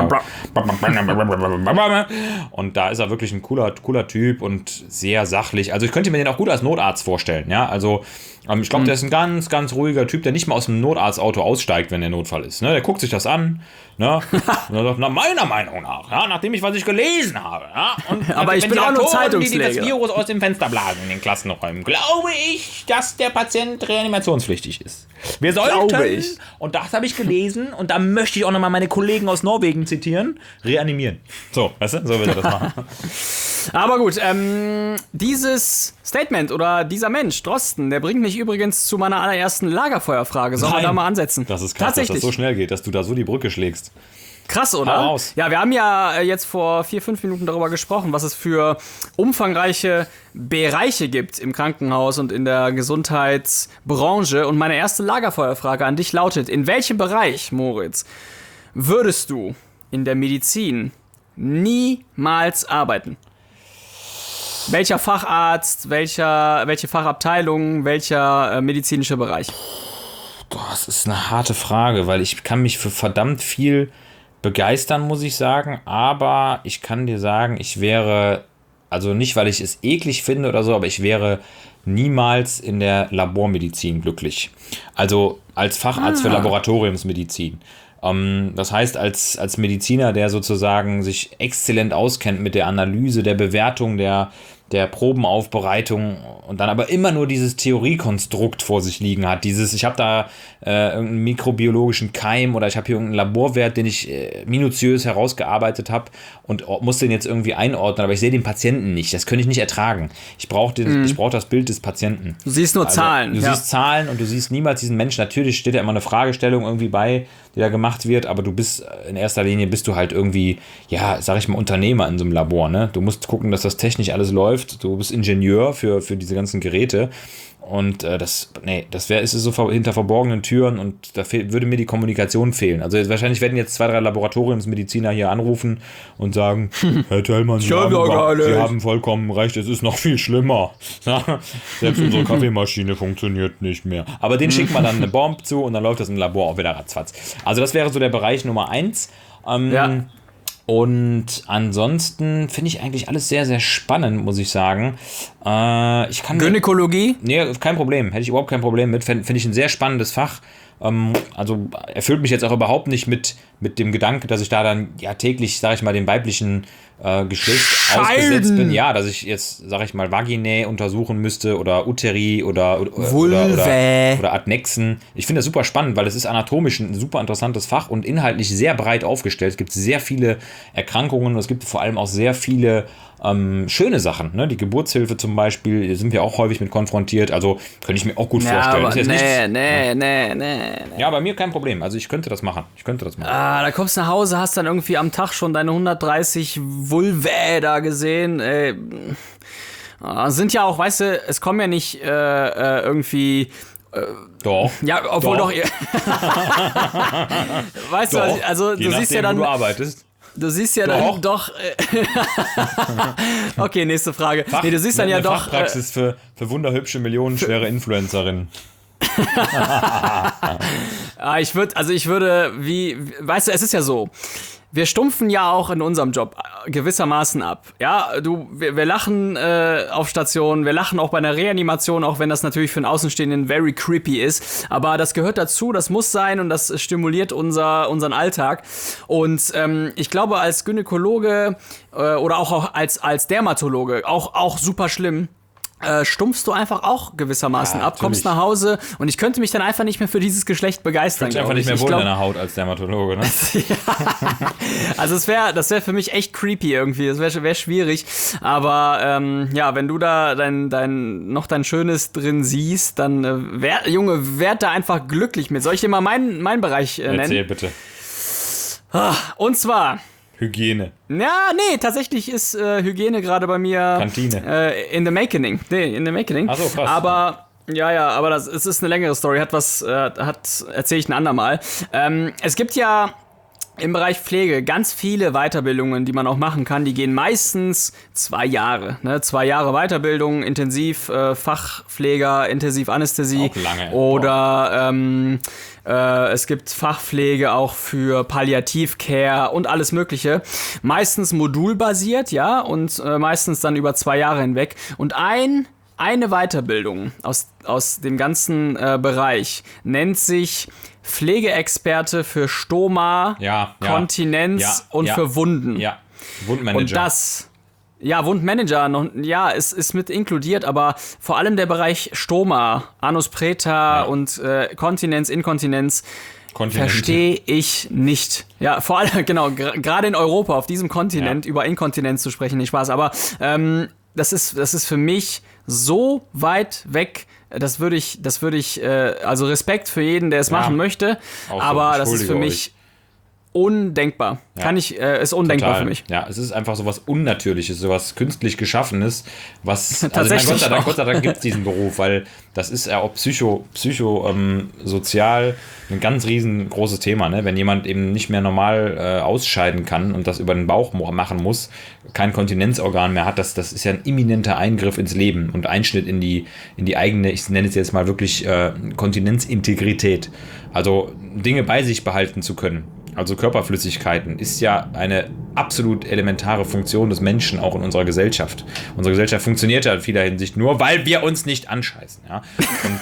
mal. Und da ist er wirklich ein cooler, cooler Typ und sehr sachlich. Also ich könnte mir den auch gut als Notarzt vorstellen. Ja, also ähm, ich glaube, mhm. der ist ein ganz, ganz ruhiger Typ, der nicht mal aus dem Notarztauto aussteigt, wenn der Notfall ist. Ne? Der guckt sich das an. Ne? Und er sagt, na, meiner Meinung nach, ja, nachdem ich was ich gelesen habe, ja, und aber ich bin auch nur Zeitungsleger, die das Virus aus dem Fenster blasen in den Klassenräumen, glaube ich, dass der Patient reanimationspflichtig ist. Wir sollten, ich. und das habe ich gelesen, und da möchte ich auch nochmal meine Kollegen aus Norwegen zitieren, reanimieren. So, weißt du, so will er das machen. Aber gut, ähm, dieses Statement oder dieser Mensch, Drosten, der bringt mich übrigens zu meiner allerersten Lagerfeuerfrage. Sollen wir da mal ansetzen? Das ist krass, dass das so schnell geht, dass du da so die Brücke schlägst. Krass, oder? Ja, wir haben ja jetzt vor vier, fünf Minuten darüber gesprochen, was es für umfangreiche Bereiche gibt im Krankenhaus und in der Gesundheitsbranche. Und meine erste Lagerfeuerfrage an dich lautet, in welchem Bereich, Moritz, würdest du in der Medizin niemals arbeiten? Welcher Facharzt, welcher, welche Fachabteilung, welcher äh, medizinische Bereich? Das ist eine harte Frage, weil ich kann mich für verdammt viel begeistern, muss ich sagen, aber ich kann dir sagen, ich wäre, also nicht, weil ich es eklig finde oder so, aber ich wäre niemals in der Labormedizin glücklich. Also als Facharzt ah. für Laboratoriumsmedizin. Um, das heißt, als, als Mediziner, der sozusagen sich exzellent auskennt mit der Analyse, der Bewertung, der, der Probenaufbereitung und dann aber immer nur dieses Theoriekonstrukt vor sich liegen hat. Dieses, ich habe da äh, irgendeinen mikrobiologischen Keim oder ich habe hier irgendeinen Laborwert, den ich äh, minutiös herausgearbeitet habe und muss den jetzt irgendwie einordnen, aber ich sehe den Patienten nicht. Das könnte ich nicht ertragen. Ich brauche mhm. ich brauch das Bild des Patienten. Du siehst nur also, Zahlen. Du ja. siehst Zahlen und du siehst niemals diesen Menschen. Natürlich steht da immer eine Fragestellung irgendwie bei, die da gemacht wird, aber du bist in erster Linie bist du halt irgendwie, ja, sag ich mal, Unternehmer in so einem Labor, ne? Du musst gucken, dass das technisch alles läuft. Du bist Ingenieur für, für diese ganzen Geräte Und äh, das, nee, das wäre, ist so ver- hinter verborgenen Türen und da fehl, würde mir die Kommunikation fehlen. Also jetzt, wahrscheinlich werden jetzt zwei, drei Laboratoriumsmediziner hier anrufen und sagen, Herr Tellmann, Sie, haben, gar, Sie haben vollkommen recht, es ist noch viel schlimmer. Ja, selbst unsere Kaffeemaschine funktioniert nicht mehr. Aber den schickt man dann eine Bombe zu und dann läuft das im Labor auch wieder ratzfatz. Also das wäre so der Bereich Nummer eins. Ähm, Ja. Und ansonsten finde ich eigentlich alles sehr, sehr spannend, muss ich sagen. Äh, ich kann Gynäkologie? Nee, kein Problem. Hätte ich überhaupt kein Problem mit. Finde find ich ein sehr spannendes Fach. Ähm, also erfüllt mich jetzt auch überhaupt nicht mit, mit dem Gedanke, dass ich da dann ja täglich, sage ich mal, dem weiblichen äh, Geschlecht Scheiden. ausgesetzt bin. Ja, dass ich jetzt, sage ich mal, Vaginae untersuchen müsste oder Uteri oder, oder, Vulvae. oder, oder, oder Adnexen. Ich finde das super spannend, weil es ist anatomisch ein super interessantes Fach und inhaltlich sehr breit aufgestellt. Es gibt sehr viele Erkrankungen und es gibt vor allem auch sehr viele Ähm, schöne Sachen, ne? Die Geburtshilfe zum Beispiel, sind wir auch häufig mit konfrontiert, also könnte ich mir auch gut Ja, vorstellen. aber Ist jetzt nee, nichts, nee, nee, nee, nee. ja, bei mir kein Problem, also ich könnte das machen, ich könnte das machen. Ah, da kommst du nach Hause, hast dann irgendwie am Tag schon deine hundertdreißig Vulvae da gesehen. Ey. Ah, sind ja auch, weißt du, es kommen ja nicht äh, äh, irgendwie... Doch. Ja, obwohl Doch. doch... ihr- weißt du, Doch. also Je du siehst ja nachdem, dann... wo du arbeitest. Du siehst ja Doch. dann doch... äh, okay, nächste Frage. Fach, nee, du siehst dann eine ja doch... Äh, Fachpraxis für, für wunderhübsche, millionenschwere Influencerinnen. Ah, ich würde, also ich würde, wie, weißt du, es ist ja so, wir stumpfen ja auch in unserem Job gewissermaßen ab. Ja, du, wir, wir lachen äh, auf Stationen, wir lachen auch bei einer Reanimation, auch wenn das natürlich für einen Außenstehenden very creepy ist. Aber das gehört dazu, das muss sein und das stimuliert unser, unseren Alltag. Und ähm, ich glaube, als Gynäkologe äh, oder auch, auch als, als Dermatologe, auch, auch super schlimm, Äh, stumpfst du einfach auch gewissermaßen Ja, ab, kommst natürlich. nach Hause und ich könnte mich dann einfach nicht mehr für dieses Geschlecht begeistern. Ich einfach glaub nicht mehr ich. wohl Ich in glaub, deiner Haut als Dermatologe, ne? also es wäre, das wäre für mich echt creepy irgendwie. Das wäre wär schwierig. Aber ähm, ja, wenn du da dein, dein, noch dein Schönes drin siehst, dann äh, wär, Junge, werd da einfach glücklich mit. Soll ich dir mal meinen, meinen Bereich äh, nennen? Erzähl bitte. Und zwar. Hygiene. Ja, nee, tatsächlich ist äh, Hygiene gerade bei mir Kantine. Äh, in the making. Nee, in the making. Ach so, krass. Aber ja, ja, aber das es ist eine längere Story, hat was äh, hat erzähle ich ein andermal. Ähm, es gibt ja im Bereich Pflege ganz viele Weiterbildungen, die man auch machen kann. Die gehen meistens zwei Jahre. Ne? Zwei Jahre Weiterbildung, Intensiv, äh, Fachpfleger, Intensivanästhesie. Auch lange. Oder ähm, äh, es gibt Fachpflege auch für Palliativcare und alles Mögliche. Meistens modulbasiert, ja, und äh, meistens dann über zwei Jahre hinweg. Und ein Eine Weiterbildung aus, aus dem ganzen äh, Bereich nennt sich Pflegeexperte für Stoma, Ja, ja, Kontinenz ja, und ja, für Wunden. Ja, Wundmanager. Und das, ja, Wundmanager, noch, ja, ist, ist mit inkludiert, aber vor allem der Bereich Stoma, Anus Preta Ja. und äh, Kontinenz, Inkontinenz, Kontinente. verstehe ich nicht. Ja, vor allem, genau, gerade in Europa, auf diesem Kontinent, Ja. über Inkontinenz zu sprechen, nicht Spaß, aber ähm, das ist, das ist für mich so weit weg, das würde ich, das würde ich, äh, also Respekt für jeden, der es Ja. machen möchte, Auch so, aber das ist für entschuldige mich undenkbar. Ja. Kann ich, äh, ist undenkbar Total. für mich. Ja, es ist einfach sowas Unnatürliches, sowas künstlich Geschaffenes, was, also ich meine, Tatsächlich Gott sei Dank, auch. Gott sei Dank gibt es diesen Beruf, weil das ist ja auch psycho, psycho ähm, sozial ein ganz riesengroßes Thema, ne? Wenn jemand eben nicht mehr normal äh, ausscheiden kann und das über den Bauch mo- machen muss, kein Kontinenzorgan mehr hat, das, das ist ja ein imminenter Eingriff ins Leben und Einschnitt in die, in die eigene, ich nenne es jetzt mal wirklich äh, Kontinenzintegrität. Also Dinge bei sich behalten zu können. Also Körperflüssigkeiten ist ja eine absolut elementare Funktion des Menschen auch in unserer Gesellschaft. Unsere Gesellschaft funktioniert ja in vieler Hinsicht nur, weil wir uns nicht anscheißen. Ja? Und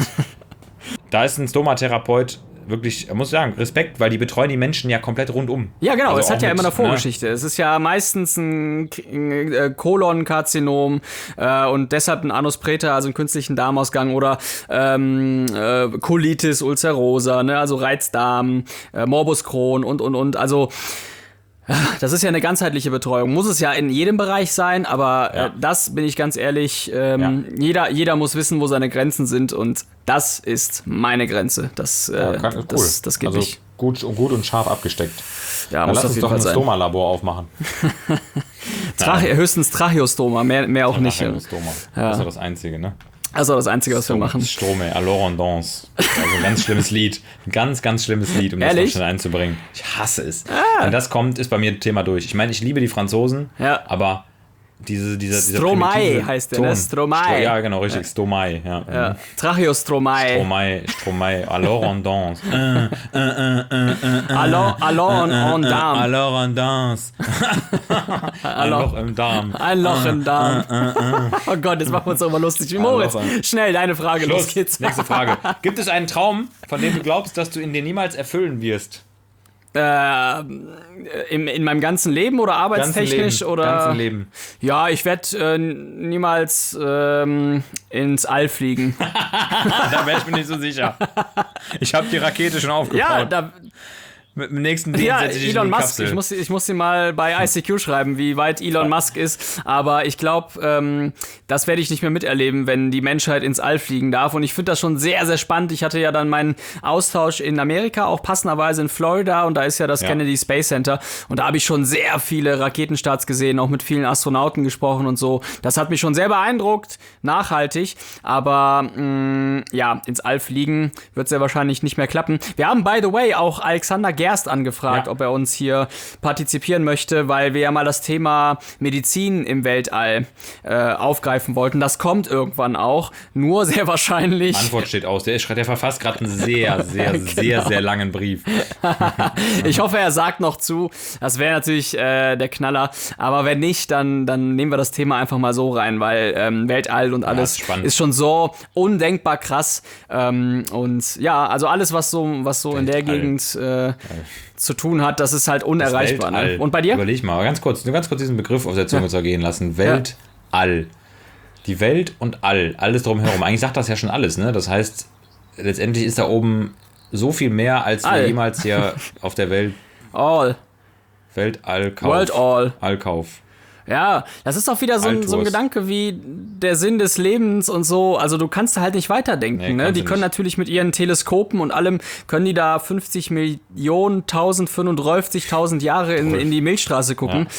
da ist ein Stomatherapeut wirklich, muss ich sagen, Respekt, weil die betreuen die Menschen ja komplett rundum. Ja, genau, Also es hat auch ja mit, immer eine Vorgeschichte. Ne? Es ist ja meistens ein K- ein, äh, Kolonkarzinom äh, und deshalb ein Anus Preta, also einen künstlichen Darmausgang oder ähm, äh, Colitis ulcerosa, ne, also Reizdarm, äh, Morbus Crohn und, und, und. Also das ist ja eine ganzheitliche Betreuung. Muss es ja in jedem Bereich sein, aber Ja. äh, das, bin ich ganz ehrlich, ähm, jeder, jeder muss wissen, wo seine Grenzen sind und das ist meine Grenze. Das, äh, Ja, kann, cool. das, das geht also nicht. Gut, gut und scharf abgesteckt. Ja, Dann muss lass auf uns jeden doch Fall ein sein. Stoma-Labor aufmachen. Trache, höchstens Tracheostoma, mehr, mehr auch nicht. Tracheostoma. Ja. Das ist ja das Einzige, ne? Also das Einzige, was wir machen. Stromae, Alors on danse. Also ein ganz schlimmes Lied. Ein ganz, ganz schlimmes Lied, um Ehrlich? das noch schnell einzubringen. Ich hasse es. Ah. Wenn das kommt, ist bei mir das Thema durch. Ich meine, ich liebe die Franzosen, Ja. aber diese, dieser, dieser Stromae primitive heißt der, Ton. ne? Stromae. Stro- Ja, genau, richtig. Stromae, ja. Ja. Tracheostromae. Stromae, Stromae, Alors on danse. Äh, Allons, allons on, on äh, Darm. Alors on danse. Ein Loch im Darm. Ein Loch im Darm. Oh Gott, jetzt machen wir uns doch mal lustig. Wie Moritz, Loch im- schnell, deine Frage, los Schluss. geht's. Nächste Frage. Gibt es einen Traum, von dem du glaubst, dass du ihn dir niemals erfüllen wirst? Äh, in, in meinem ganzen Leben oder arbeitstechnisch? Leben. Oder? Ganzen Leben. Ja, ich werde äh, niemals ähm, ins All fliegen. Da wäre ich mir nicht so sicher. Ich habe die Rakete schon aufgebaut. Ja, da, Mit dem nächsten Dienst ja, setze ich dich Elon in die Musk. Kapsel. Ich muss, ich muss dir mal bei I C Q schreiben, wie weit Elon Musk ist. Aber ich glaube, ähm, das werde ich nicht mehr miterleben, wenn die Menschheit ins All fliegen darf. Und ich finde das schon sehr, sehr spannend. Ich hatte ja dann meinen Austausch in Amerika, auch passenderweise in Florida. Und da ist ja das Ja. Kennedy Space Center. Und da habe ich schon sehr viele Raketenstarts gesehen, auch mit vielen Astronauten gesprochen und so. Das hat mich schon sehr beeindruckt, nachhaltig. Aber mh, ja, ins All fliegen wird sehr wahrscheinlich nicht mehr klappen. Wir haben, by the way, auch Alexander Gerst angefragt, Ja. ob er uns hier partizipieren möchte, weil wir ja mal das Thema Medizin im Weltall äh, aufgreifen wollten. Das kommt irgendwann auch, nur sehr wahrscheinlich. Antwort steht aus. Der, ist, der verfasst gerade einen sehr, sehr, Genau. sehr, sehr langen Brief. Ich hoffe, er sagt noch zu. Das wäre natürlich äh, der Knaller. Aber wenn nicht, dann, dann nehmen wir das Thema einfach mal so rein, weil ähm, Weltall und alles ist spannend. ist schon so undenkbar krass. Ähm, und ja, also alles, was so, was so in der Weltall. Gegend äh, zu tun hat, das ist halt unerreichbar. Weltall. Ne? Und bei dir? Überleg mal, ganz kurz, nur ganz kurz diesen Begriff auf der Zunge zergehen lassen. Weltall. Die Welt und All. Alles drumherum. Eigentlich sagt das ja schon alles, ne? Das heißt, letztendlich ist da oben so viel mehr, als All. wir jemals hier auf der Welt All. Weltall-Kauf. World All. Allkauf. Ja, das ist auch wieder so ein, so ein Altwurst. Gedanke wie der Sinn des Lebens und so. Also du kannst da halt nicht weiterdenken. Nee, ne? kannst Die du können nicht. natürlich mit ihren Teleskopen und allem, können die da fünfzig Millionen, tausendfünfunddreißigtausend Jahre in, in die Milchstraße gucken.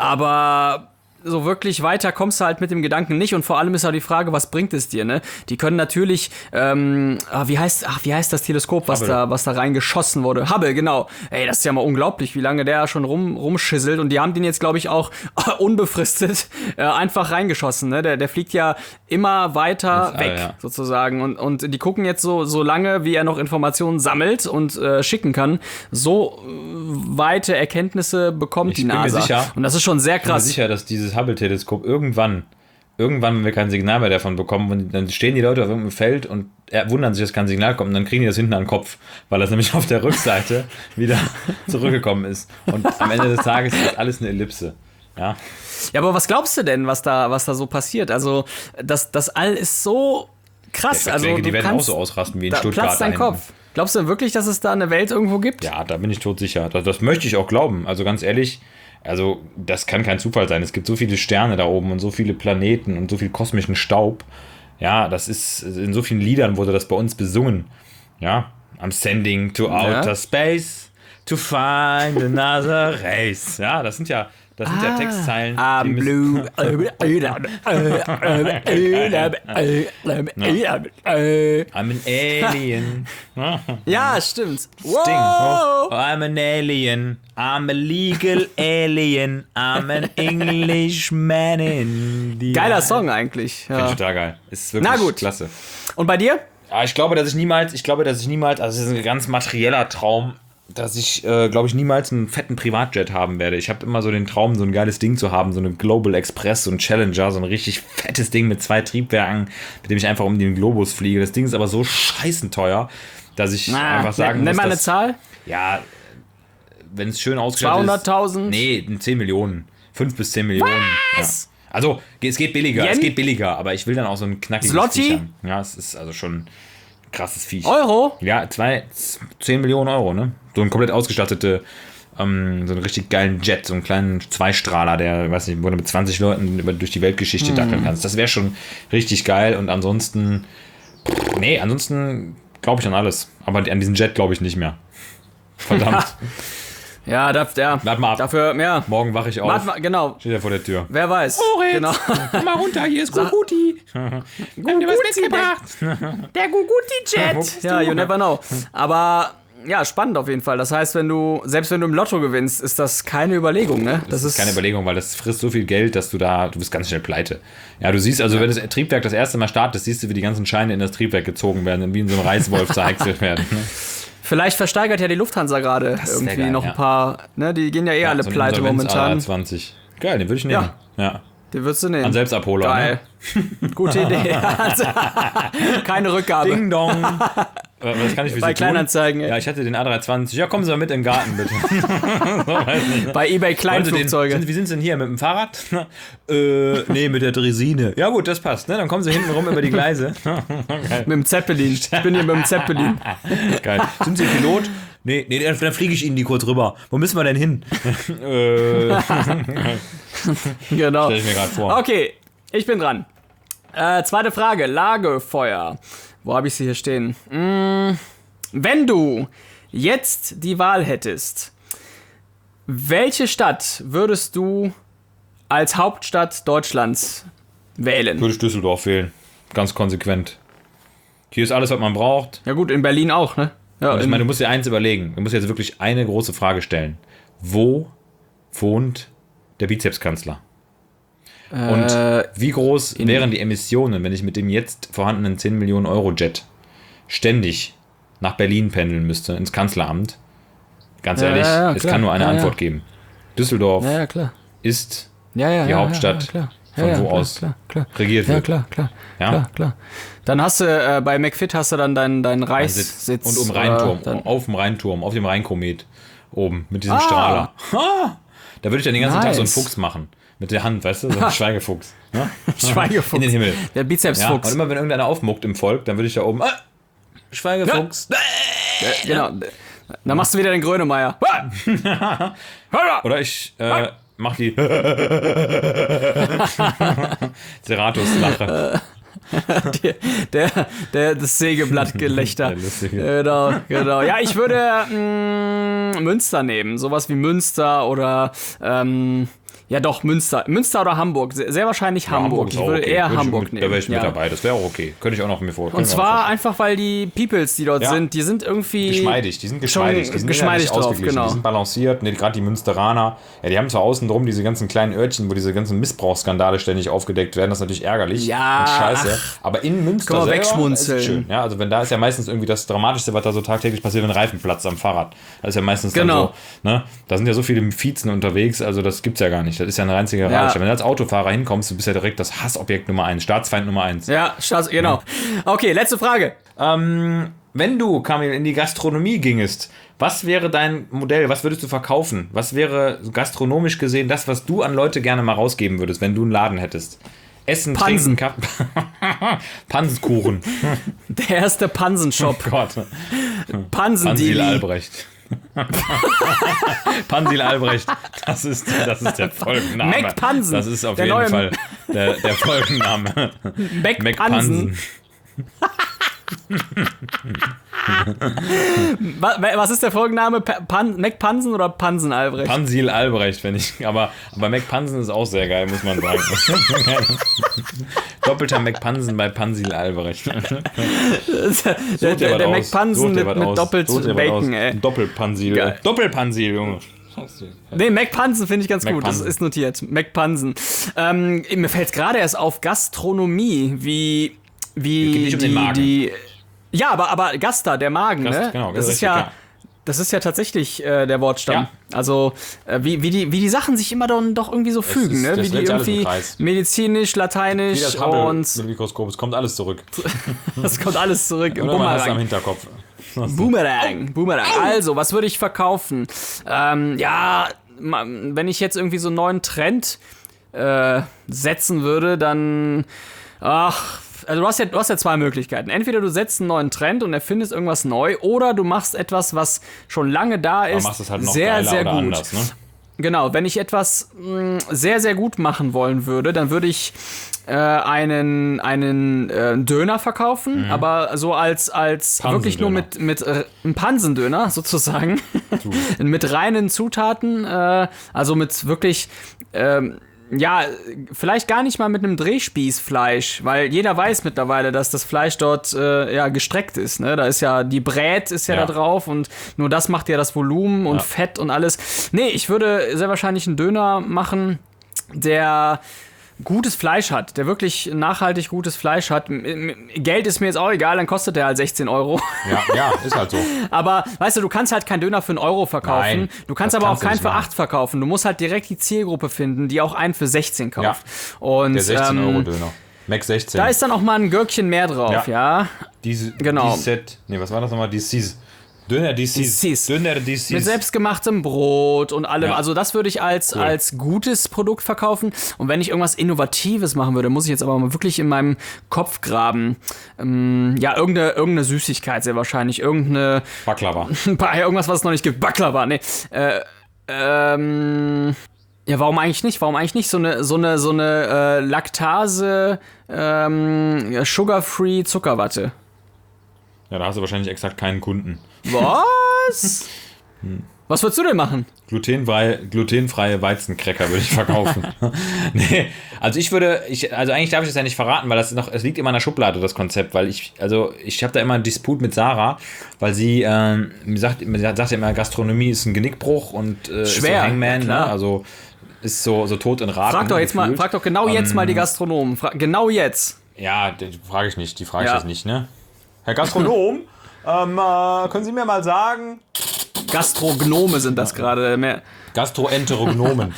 Aber so wirklich weiter kommst du halt mit dem Gedanken nicht. Und vor allem ist auch die Frage, was bringt es dir, ne? Die können natürlich, ähm, ah, wie heißt, ach, wie heißt das Teleskop, was Hubble. da, was da reingeschossen wurde? Hubble, genau. Ey, das ist ja mal unglaublich, wie lange der schon rum, rumschisselt. Und die haben den jetzt, glaube ich, auch unbefristet äh, einfach reingeschossen, ne? Der, der fliegt ja immer weiter Ins All, weg, ja. sozusagen. Und, und die gucken jetzt so, so lange, wie er noch Informationen sammelt und äh, schicken kann. So äh, weite Erkenntnisse bekommt Ich die bin mir NASA. sicher- Und das ist schon sehr Ich bin mir krass. sicher, dass dieses Hubble-Teleskop irgendwann, irgendwann, wenn wir kein Signal mehr davon bekommen, und dann stehen die Leute auf irgendeinem Feld und äh, wundern sich, dass kein Signal kommt, und dann kriegen die das hinten an den Kopf, weil das nämlich auf der Rückseite wieder zurückgekommen ist. Und am Ende des Tages ist alles eine Ellipse. Ja. Ja, aber was glaubst du denn, was da, was da so passiert? Also, das, das All ist so krass. Ich also, denke, die du werden auch kannst, so ausrasten wie in da Stuttgart. platzt dein da hinten. Kopf. Glaubst du wirklich, dass es da eine Welt irgendwo gibt? Ja, da bin ich todsicher. Das, das möchte ich auch glauben. Also ganz ehrlich, also das kann kein Zufall sein. Es gibt so viele Sterne da oben und so viele Planeten und so viel kosmischen Staub. Ja, das ist, in so vielen Liedern wurde das bei uns besungen. Ja, I'm sending to Ja. outer space to find another race. Ja, das sind ja, das sind ja Textzeilen. die I'm müssen- blue. I'm an alien. Ja, stimmt. Sting. Oh, Wow. I'm an alien. I'm a legal alien. I'm an Englishman in the Geiler Song eigentlich. Finde Ja. ich total geil. Ist wirklich Na gut. klasse. Und bei dir? Ja, ich glaube, dass ich niemals, ich glaube, dass ich niemals, also es ist ein ganz materieller Traum, dass ich, äh, glaube ich, niemals einen fetten Privatjet haben werde. Ich habe immer so den Traum, so ein geiles Ding zu haben, so eine Global Express, so ein Challenger, so ein richtig fettes Ding mit zwei Triebwerken, mit dem ich einfach um den Globus fliege. Das Ding ist aber so scheißen teuer, dass ich Na, einfach sagen nenn, nenn muss, mal eine dass, Zahl. ja, wenn es schön ausgestattet ist. zweihunderttausend? Nee, zehn Millionen. fünf bis zehn Millionen. Was? Ja. Also, es geht billiger, Yen? es geht billiger, aber ich will dann auch so ein knackiges Zloty? Viech haben. Ja, es ist also schon ein krasses Viech. Euro? Ja, zwei, zehn Millionen Euro, ne? So ein komplett ausgestattete, ähm, so einen richtig geilen Jet, so einen kleinen Zweistrahler, der, weiß nicht, wo du mit zwanzig Leuten über, durch die Weltgeschichte dackeln kannst. Das wäre schon richtig geil, und ansonsten, nee, ansonsten glaube ich an alles. Aber an diesen Jet glaube ich nicht mehr. Verdammt. Ja, da, ja. Warte mal ab. Dafür, ja. Morgen wache ich auf. Warte mal, genau. Steht er vor der Tür. Wer weiß. Moritz, Genau. komm mal runter, hier ist Guguti. Guguti, dir was mitgebracht. Der Guguti-Jet. Ja, you never know. Aber ja, spannend auf jeden Fall. Das heißt, wenn du, selbst wenn du im Lotto gewinnst, ist das keine Überlegung, ne? Das, das ist keine Überlegung, weil das frisst so viel Geld, dass du da, du bist ganz schnell pleite. Ja, du siehst, also ja. wenn das Triebwerk das erste Mal startet, siehst du, wie die ganzen Scheine in das Triebwerk gezogen werden und wie in so einem Reißwolf zerhäckselt werden. Ne? Vielleicht versteigert ja die Lufthansa gerade irgendwie geil, noch ein ja. paar, ne? Die gehen ja eh ja, alle so pleite momentan. A drei zwanzig. Geil, den würde ich nehmen. Ja. ja. Den würdest du nehmen. An Selbstabholer. Geil. Ne? Gute Idee. Keine Rückgabe. Ding dong. Was kann ich für Bei Sie Kleinanzeigen, tun? Ja, ich hatte den A drei zwanzig. Ja, kommen Sie mal mit in den Garten, bitte. So, weiß nicht, ne? Bei eBay Kleinflugzeuge. Den, sind, wie sind Sie denn hier? Mit dem Fahrrad? äh, nee, mit der Dresine. Ja gut, das passt. Ne? Dann kommen Sie hinten rum über die Gleise. Mit dem Zeppelin. Ich bin hier mit dem Zeppelin. Geil. Sind Sie Pilot? Nee, nee, dann, dann fliege ich Ihnen die kurz rüber. Wo müssen wir denn hin? äh, genau. Stell ich mir gerade vor. Okay, ich bin dran. Äh, zweite Frage. Lagerfeuer. Wo habe ich sie hier stehen? Hm, wenn du jetzt die Wahl hättest, welche Stadt würdest du als Hauptstadt Deutschlands wählen? Würde ich Düsseldorf wählen. Ganz konsequent. Hier ist alles, was man braucht. Ja gut, in Berlin auch, ne? Ja, ich meine, du musst dir eins überlegen. Du musst jetzt wirklich eine große Frage stellen. Wo wohnt der Bizepskanzler? Äh, Und wie groß wären die Emissionen, wenn ich mit dem jetzt vorhandenen zehn Millionen Euro Jet ständig nach Berlin pendeln müsste, ins Kanzleramt? Ganz ehrlich, ja, ja, es klar. kann nur eine ja, Antwort ja. geben. Düsseldorf ja, ja, klar. ist ja, ja, die ja, Hauptstadt, ja, klar. von ja, ja, wo klar, aus klar, klar. regiert Ja, wird. klar, klar, Ja? klar, klar. Dann hast du, äh, bei McFit hast du dann deinen dein Reichssitz. Und um Rheinturm, dann, auf dem Rheinturm, auf dem Rheinkomet oben, mit diesem Ah. Strahler. Ha! Da würde ich dann den ganzen Nice. Tag so einen Fuchs machen. Mit der Hand, weißt du? So ein Schweigefuchs. Ne? Schweigefuchs. In den Himmel. Der Ja, Bizepsfuchs. und immer wenn irgendeiner aufmuckt im Volk, dann würde ich da oben, ah, Schweigefuchs. Ja, genau. Dann machst du wieder den Grönemeyer. Oder ich äh, mach die Seratus-Lache. der, der, der, das Sägeblattgelächter. Der lustige. Genau, genau. Ja, ich würde mh, Münster nehmen. Sowas wie Münster oder ähm, ja doch, Münster. Münster oder Hamburg. Sehr, sehr wahrscheinlich Ja, Hamburg. ist Ich auch würde okay. eher Würde ich Hamburg mit, nehmen. Da wäre ich mit ja. dabei. Das wäre auch okay. Könnte ich auch noch mir vor. Und zwar einfach, weil die Peoples, die dort Ja. sind, die sind irgendwie geschmeidig, die sind geschmeidig, schon die sind geschmeidig ja nicht drauf, ausgeglichen, genau. die sind balanciert, ne, gerade die Münsteraner, ja, die haben zwar außen drum diese ganzen kleinen Örtchen, wo diese ganzen Missbrauchsskandale ständig aufgedeckt werden, das ist natürlich ärgerlich Ja, und scheiße, aber in Münster kann man selber wegschmunzeln. ist es schön, ja, also wenn da ist ja meistens irgendwie das Dramatischste, was da so tagtäglich passiert, wenn ein Reifen platzt am Fahrrad, das ist ja meistens Genau. dann so, ne, da sind ja so viele Viezen unterwegs, also das gibt's ja gar nicht, das ist ja eine reinzige Ja. Ratsche, wenn du als Autofahrer hinkommst, du bist ja direkt das Hassobjekt Nummer eins, Staatsfeind Nummer eins. Ja, Staats, genau. Okay, letzte Frage. Ähm, wenn du, Kamil, in die Gastronomie gingest, was wäre dein Modell? Was würdest du verkaufen? Was wäre gastronomisch gesehen das, was du an Leute gerne mal rausgeben würdest, wenn du einen Laden hättest? Essen, Pansen. Trinken, Kaffee. Pansenkuchen. Der erste Pansenshop. Oh Gott. Pansil Pansendili. Albrecht. Pansil Albrecht. Das ist, das ist der Folgenname. Mac Pansen. Das ist auf Der jeden neue- Fall der, der Folgenname. Mac Mac Pansen. Wa- Was ist der Folgenname? Pa- Pan Mac Pansen oder Pansen Albrecht? Pansil Albrecht, wenn ich. Aber, aber McPansen ist auch sehr geil, muss man sagen. Doppelter McPansen bei Pansil Albrecht. der Such dir der, was der aus. Mac Pansen Such dir mit, was mit aus. doppelt Such dir was Bacon, aus. ey. Doppelpansil. Geil. Doppelpansil, Junge. Nee, Mac Pansen finde ich ganz gut. Das McPansen. ist notiert. Mac Pansen. Ähm, mir fällt gerade erst auf Gastronomie, wie, wie geht nicht um die, den Magen. die. Ja, aber, aber Gasta, der Magen, Gast, ne? genau, das ist richtig, ja. ja. Das ist ja tatsächlich äh, der Wortstamm. Ja. Also, äh, wie, wie, die, wie die Sachen sich immer dann doch irgendwie so fügen, ist- ne? das Wie die dreht sich alles im irgendwie Kreis. medizinisch, lateinisch Wie das und Hubble-Mikroskop, es kommt alles zurück. das kommt alles zurück im Oder man hast am Bumerang. Hinterkopf. Boomerang, Boomerang. Also, was würde ich verkaufen? Ähm, ja, ma- wenn ich jetzt irgendwie so einen neuen Trend äh, setzen würde, dann. Ach, also du hast, ja, du hast ja zwei Möglichkeiten. Entweder du setzt einen neuen Trend und erfindest irgendwas neu, oder du machst etwas, was schon lange da Aber ist, machst es halt noch sehr, geiler sehr oder gut. anders, ne? Genau, wenn ich etwas mh, sehr, sehr gut machen wollen würde, dann würde ich äh, einen, einen äh, Döner verkaufen, mhm. aber so als, als wirklich nur mit, mit äh, einem Pansendöner sozusagen, mit reinen Zutaten, äh, also mit wirklich... Ähm, ja, vielleicht gar nicht mal mit einem Drehspießfleisch, weil jeder weiß mittlerweile, dass das Fleisch dort äh, ja gestreckt ist, ne? Da ist ja, die Brät ist ja, ja da drauf und nur das macht ja das Volumen und ja. Fett und alles. Nee, ich würde sehr wahrscheinlich einen Döner machen, der gutes Fleisch hat, der wirklich nachhaltig gutes Fleisch hat. Geld ist mir jetzt auch egal, dann kostet der halt sechzehn Euro. Ja, ja, ist halt so. Aber, weißt du, du kannst halt keinen Döner für einen Euro verkaufen. Nein, du kannst aber auch keinen für acht verkaufen. Du musst halt direkt die Zielgruppe finden, die auch einen für sechzehn kauft. Ja, und, der sechzehn Euro Döner. Mac sechzehn. Da ist dann auch mal ein Gürkchen mehr drauf, ja. ja? Diese, genau. Die Set, nee, was war das nochmal? Die Sis. Döner D Cs. Döner D Cs. Mit selbstgemachtem Brot und allem. Ja. Also das würde ich als, cool. als gutes Produkt verkaufen. Und wenn ich irgendwas Innovatives machen würde, muss ich jetzt aber mal wirklich in meinem Kopf graben. Ähm, ja, irgendeine, irgendeine Süßigkeit sehr wahrscheinlich. Irgendeine... Baklava. Irgendwas, was es noch nicht gibt. Baklava, nee. Äh, ähm... Ja, warum eigentlich nicht? Warum eigentlich nicht so eine, so eine, so eine äh, Laktase, ähm, Sugar-Free Zuckerwatte? Ja, da hast du wahrscheinlich exakt keinen Kunden. Was? hm. Was würdest du denn machen? Glutenfreie, glutenfreie Weizencracker würde ich verkaufen. Nee, also ich würde, ich, also eigentlich darf ich das ja nicht verraten, weil das noch, es liegt immer in der Schublade, das Konzept, weil ich, also ich habe da immer einen Disput mit Sarah, weil sie, ähm, mir sagt, mir sagt immer, Gastronomie ist ein Genickbruch und äh, Schwer, ist so Hangman, ja, ne? Also ist so, so tot in Raten. Frag doch jetzt gefühlt. mal, frag doch genau um, jetzt mal die Gastronomen. Fra- genau jetzt. Ja, die frage ich nicht, die frage ich ja. jetzt nicht, ne? Herr Gastronom, ähm, äh, können Sie mir mal sagen... Gastrognome sind das gerade. Mehr. Gastroenterognomen.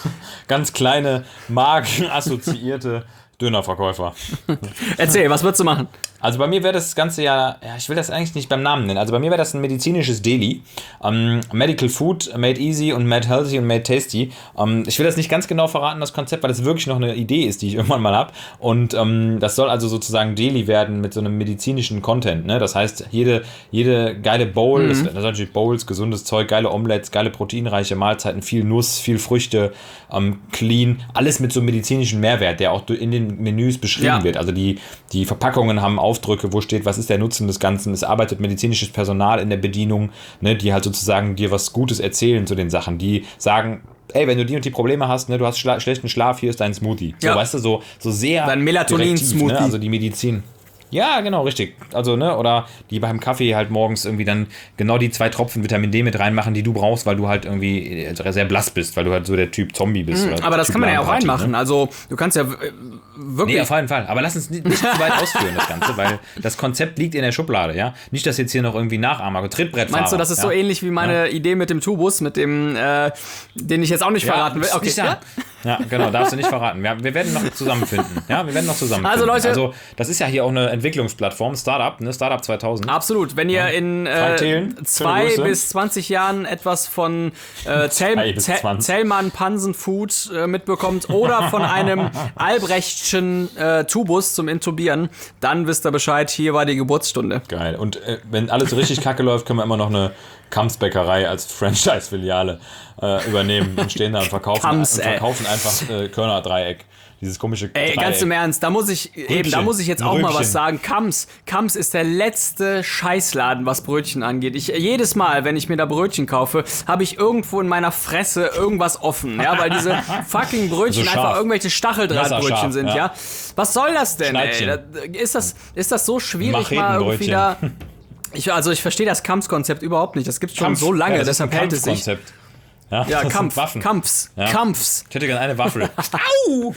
Ganz kleine, magenassoziierte Dönerverkäufer. Erzähl, was würdest du machen? Also bei mir wäre das Ganze ja, ja, ich will das eigentlich nicht beim Namen nennen, also bei mir wäre das ein medizinisches Deli. Um, Medical Food, made easy und made healthy und made tasty. Um, ich will das nicht ganz genau verraten, das Konzept, weil das wirklich noch eine Idee ist, die ich irgendwann mal habe. Und um, das soll also sozusagen Deli werden mit so einem medizinischen Content. Ne? Das heißt, jede, jede geile Bowl, mhm. das, das sind natürlich Bowls, gesundes Zeug, geile Omelettes, geile proteinreiche Mahlzeiten, viel Nuss, viel Früchte, um, clean, alles mit so einem medizinischen Mehrwert, der auch in den Menüs beschrieben ja. wird. Also die, die Verpackungen haben Aufdrücke, wo steht, was ist der Nutzen des Ganzen. Es arbeitet medizinisches Personal in der Bedienung, ne, die halt sozusagen dir was Gutes erzählen zu den Sachen. Die sagen, ey, wenn du die und die Probleme hast, ne, du hast schla- schlechten Schlaf, hier ist dein Smoothie. So, ja. weißt du, so, so sehr dein Melatonin-Smoothie. Ne, also die Medizin. Ja, genau, richtig. Also, ne, oder die beim Kaffee halt morgens irgendwie dann genau die zwei Tropfen Vitamin D mit reinmachen, die du brauchst, weil du halt irgendwie sehr blass bist, weil du halt so der Typ Zombie bist. Mhm, oder aber das Typ kann man ja auch Lahmparty, reinmachen. Ne? Also, du kannst ja äh, wirklich... Nee, auf jeden Fall. Aber lass uns nicht, nicht zu weit ausführen, das Ganze, weil das Konzept liegt in der Schublade, ja. Nicht, dass jetzt hier noch irgendwie Nachahmer, Trittbrettfahrer. Meinst du, das ist ja? so ähnlich wie meine ja. Idee mit dem Tubus, mit dem, äh, den ich jetzt auch nicht ja, verraten will? Okay, nicht ja? ja, genau, darfst du nicht verraten. Wir, wir werden noch zusammenfinden. Ja, wir werden noch zusammenfinden. Also Leute, also das ist ja hier auch eine Entwicklungsplattform, Startup, ne, Startup zweitausend. Absolut. Wenn ihr in äh, zwei bis zwanzig Jahren etwas von äh, Zell, Zell, Zellmann Pansen Food äh, mitbekommt oder von einem Albrechtschen äh, Tubus zum Intubieren, dann wisst ihr Bescheid, hier war die Geburtsstunde. Geil. Und äh, wenn alles richtig kacke läuft, können wir immer noch eine Kamps-Bäckerei als Franchise-Filiale äh, übernehmen und stehen da und verkaufen, Kamps, und verkaufen einfach äh, Körner-Dreieck. Dieses komische Ey, Dreieck. ganz im Ernst, da muss ich Rübchen. eben, da muss ich jetzt auch Rübchen. mal was sagen. Kamps, Kamps ist der letzte Scheißladen, was Brötchen angeht. Ich, jedes Mal, wenn ich mir da Brötchen kaufe, habe ich irgendwo in meiner Fresse irgendwas offen, ja, weil diese fucking Brötchen so einfach irgendwelche Stacheldrahtbrötchen sind, ja. ja. Was soll das denn, ey? Da, ist das, ist das so schwierig mal irgendwie da... Ich, also ich verstehe das Kamps-Konzept überhaupt nicht. Das gibt's schon Kampf. so lange, ja, deshalb hält es sich. Ja, ja Kampf, Kampfs, ja. Kampfs. Ich hätte gerne eine Waffel. Au!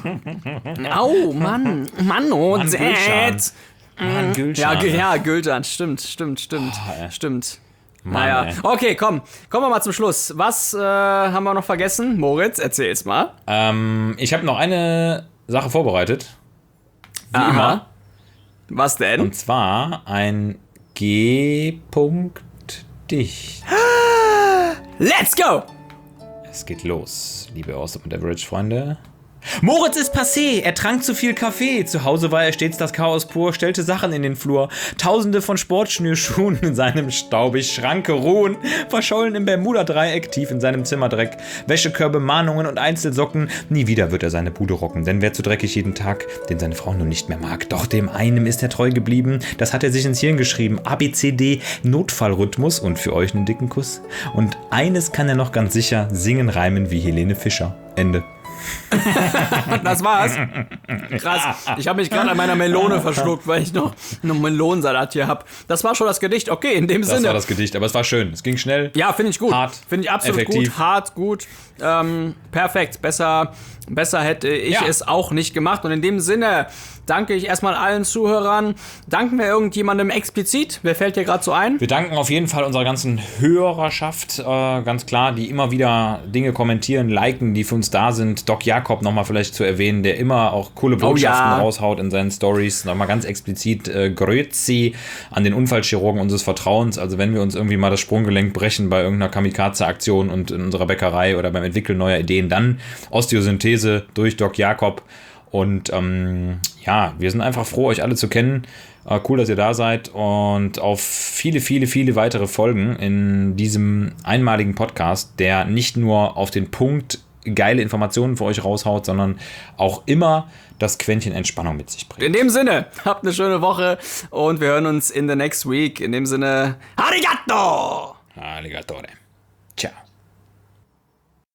Au, Mann, Mann, oh, Mann, Gülcan. Mann, Gülcan. Ja, ja, Gülcan, stimmt, stimmt, stimmt, oh, stimmt. Mann, naja, ey. Okay, komm, kommen wir mal zum Schluss. Was äh, haben wir noch vergessen? Moritz, erzähl's mal. Ähm, ich habe noch eine Sache vorbereitet. Wie Aha. immer. Was denn? Und zwar ein G-Punkt dicht. Let's go! Es geht los, liebe Awesome und Average Freunde. Moritz ist passé, er trank zu viel Kaffee. Zu Hause war er stets das Chaos pur, stellte Sachen in den Flur. Tausende von Sportschnürschuhen in seinem staubig Schranke ruhen, verschollen im Bermuda-Dreieck tief in seinem Zimmerdreck. Wäschekörbe, Mahnungen und Einzelsocken, nie wieder wird er seine Bude rocken, denn wer zu dreckig jeden Tag, den seine Frau nun nicht mehr mag. Doch dem einen ist er treu geblieben, das hat er sich ins Hirn geschrieben. A B C D, Notfallrhythmus und für euch einen dicken Kuss. Und eines kann er noch ganz sicher, singen, reimen wie Helene Fischer. Ende. Das war's. Krass. Ich habe mich gerade an meiner Melone verschluckt, weil ich noch einen Melonensalat hier habe. Das war schon das Gedicht. Okay, in dem Das Sinne. war das Gedicht, aber es war schön. Es ging schnell. Ja, finde ich gut. Hart, Finde ich absolut effektiv. gut. Hart, gut. Ähm, perfekt. Besser, besser hätte ich Ja. es auch nicht gemacht. Und in dem Sinne danke ich erstmal allen Zuhörern. Danken wir irgendjemandem explizit? Wer fällt dir gerade so ein? Wir danken auf jeden Fall unserer ganzen Hörerschaft, äh, ganz klar, die immer wieder Dinge kommentieren, liken, die für uns da sind. Doc Jakob nochmal vielleicht zu erwähnen, der immer auch coole Botschaften ja. raushaut in seinen Stories. Nochmal ganz explizit äh, Grüezi an den Unfallchirurgen unseres Vertrauens. Also wenn wir uns irgendwie mal das Sprunggelenk brechen bei irgendeiner Kamikaze-Aktion und in unserer Bäckerei oder beim Entwickeln neuer Ideen, dann Osteosynthese durch Doc Jakob. Und ähm, ja, wir sind einfach froh, euch alle zu kennen. Äh, cool, dass ihr da seid und auf viele, viele, viele weitere Folgen in diesem einmaligen Podcast, der nicht nur auf den Punkt geile Informationen für euch raushaut, sondern auch immer das Quäntchen Entspannung mit sich bringt. In dem Sinne, habt eine schöne Woche und wir hören uns in the next week. In dem Sinne, Arigato! Alligatore. Ciao.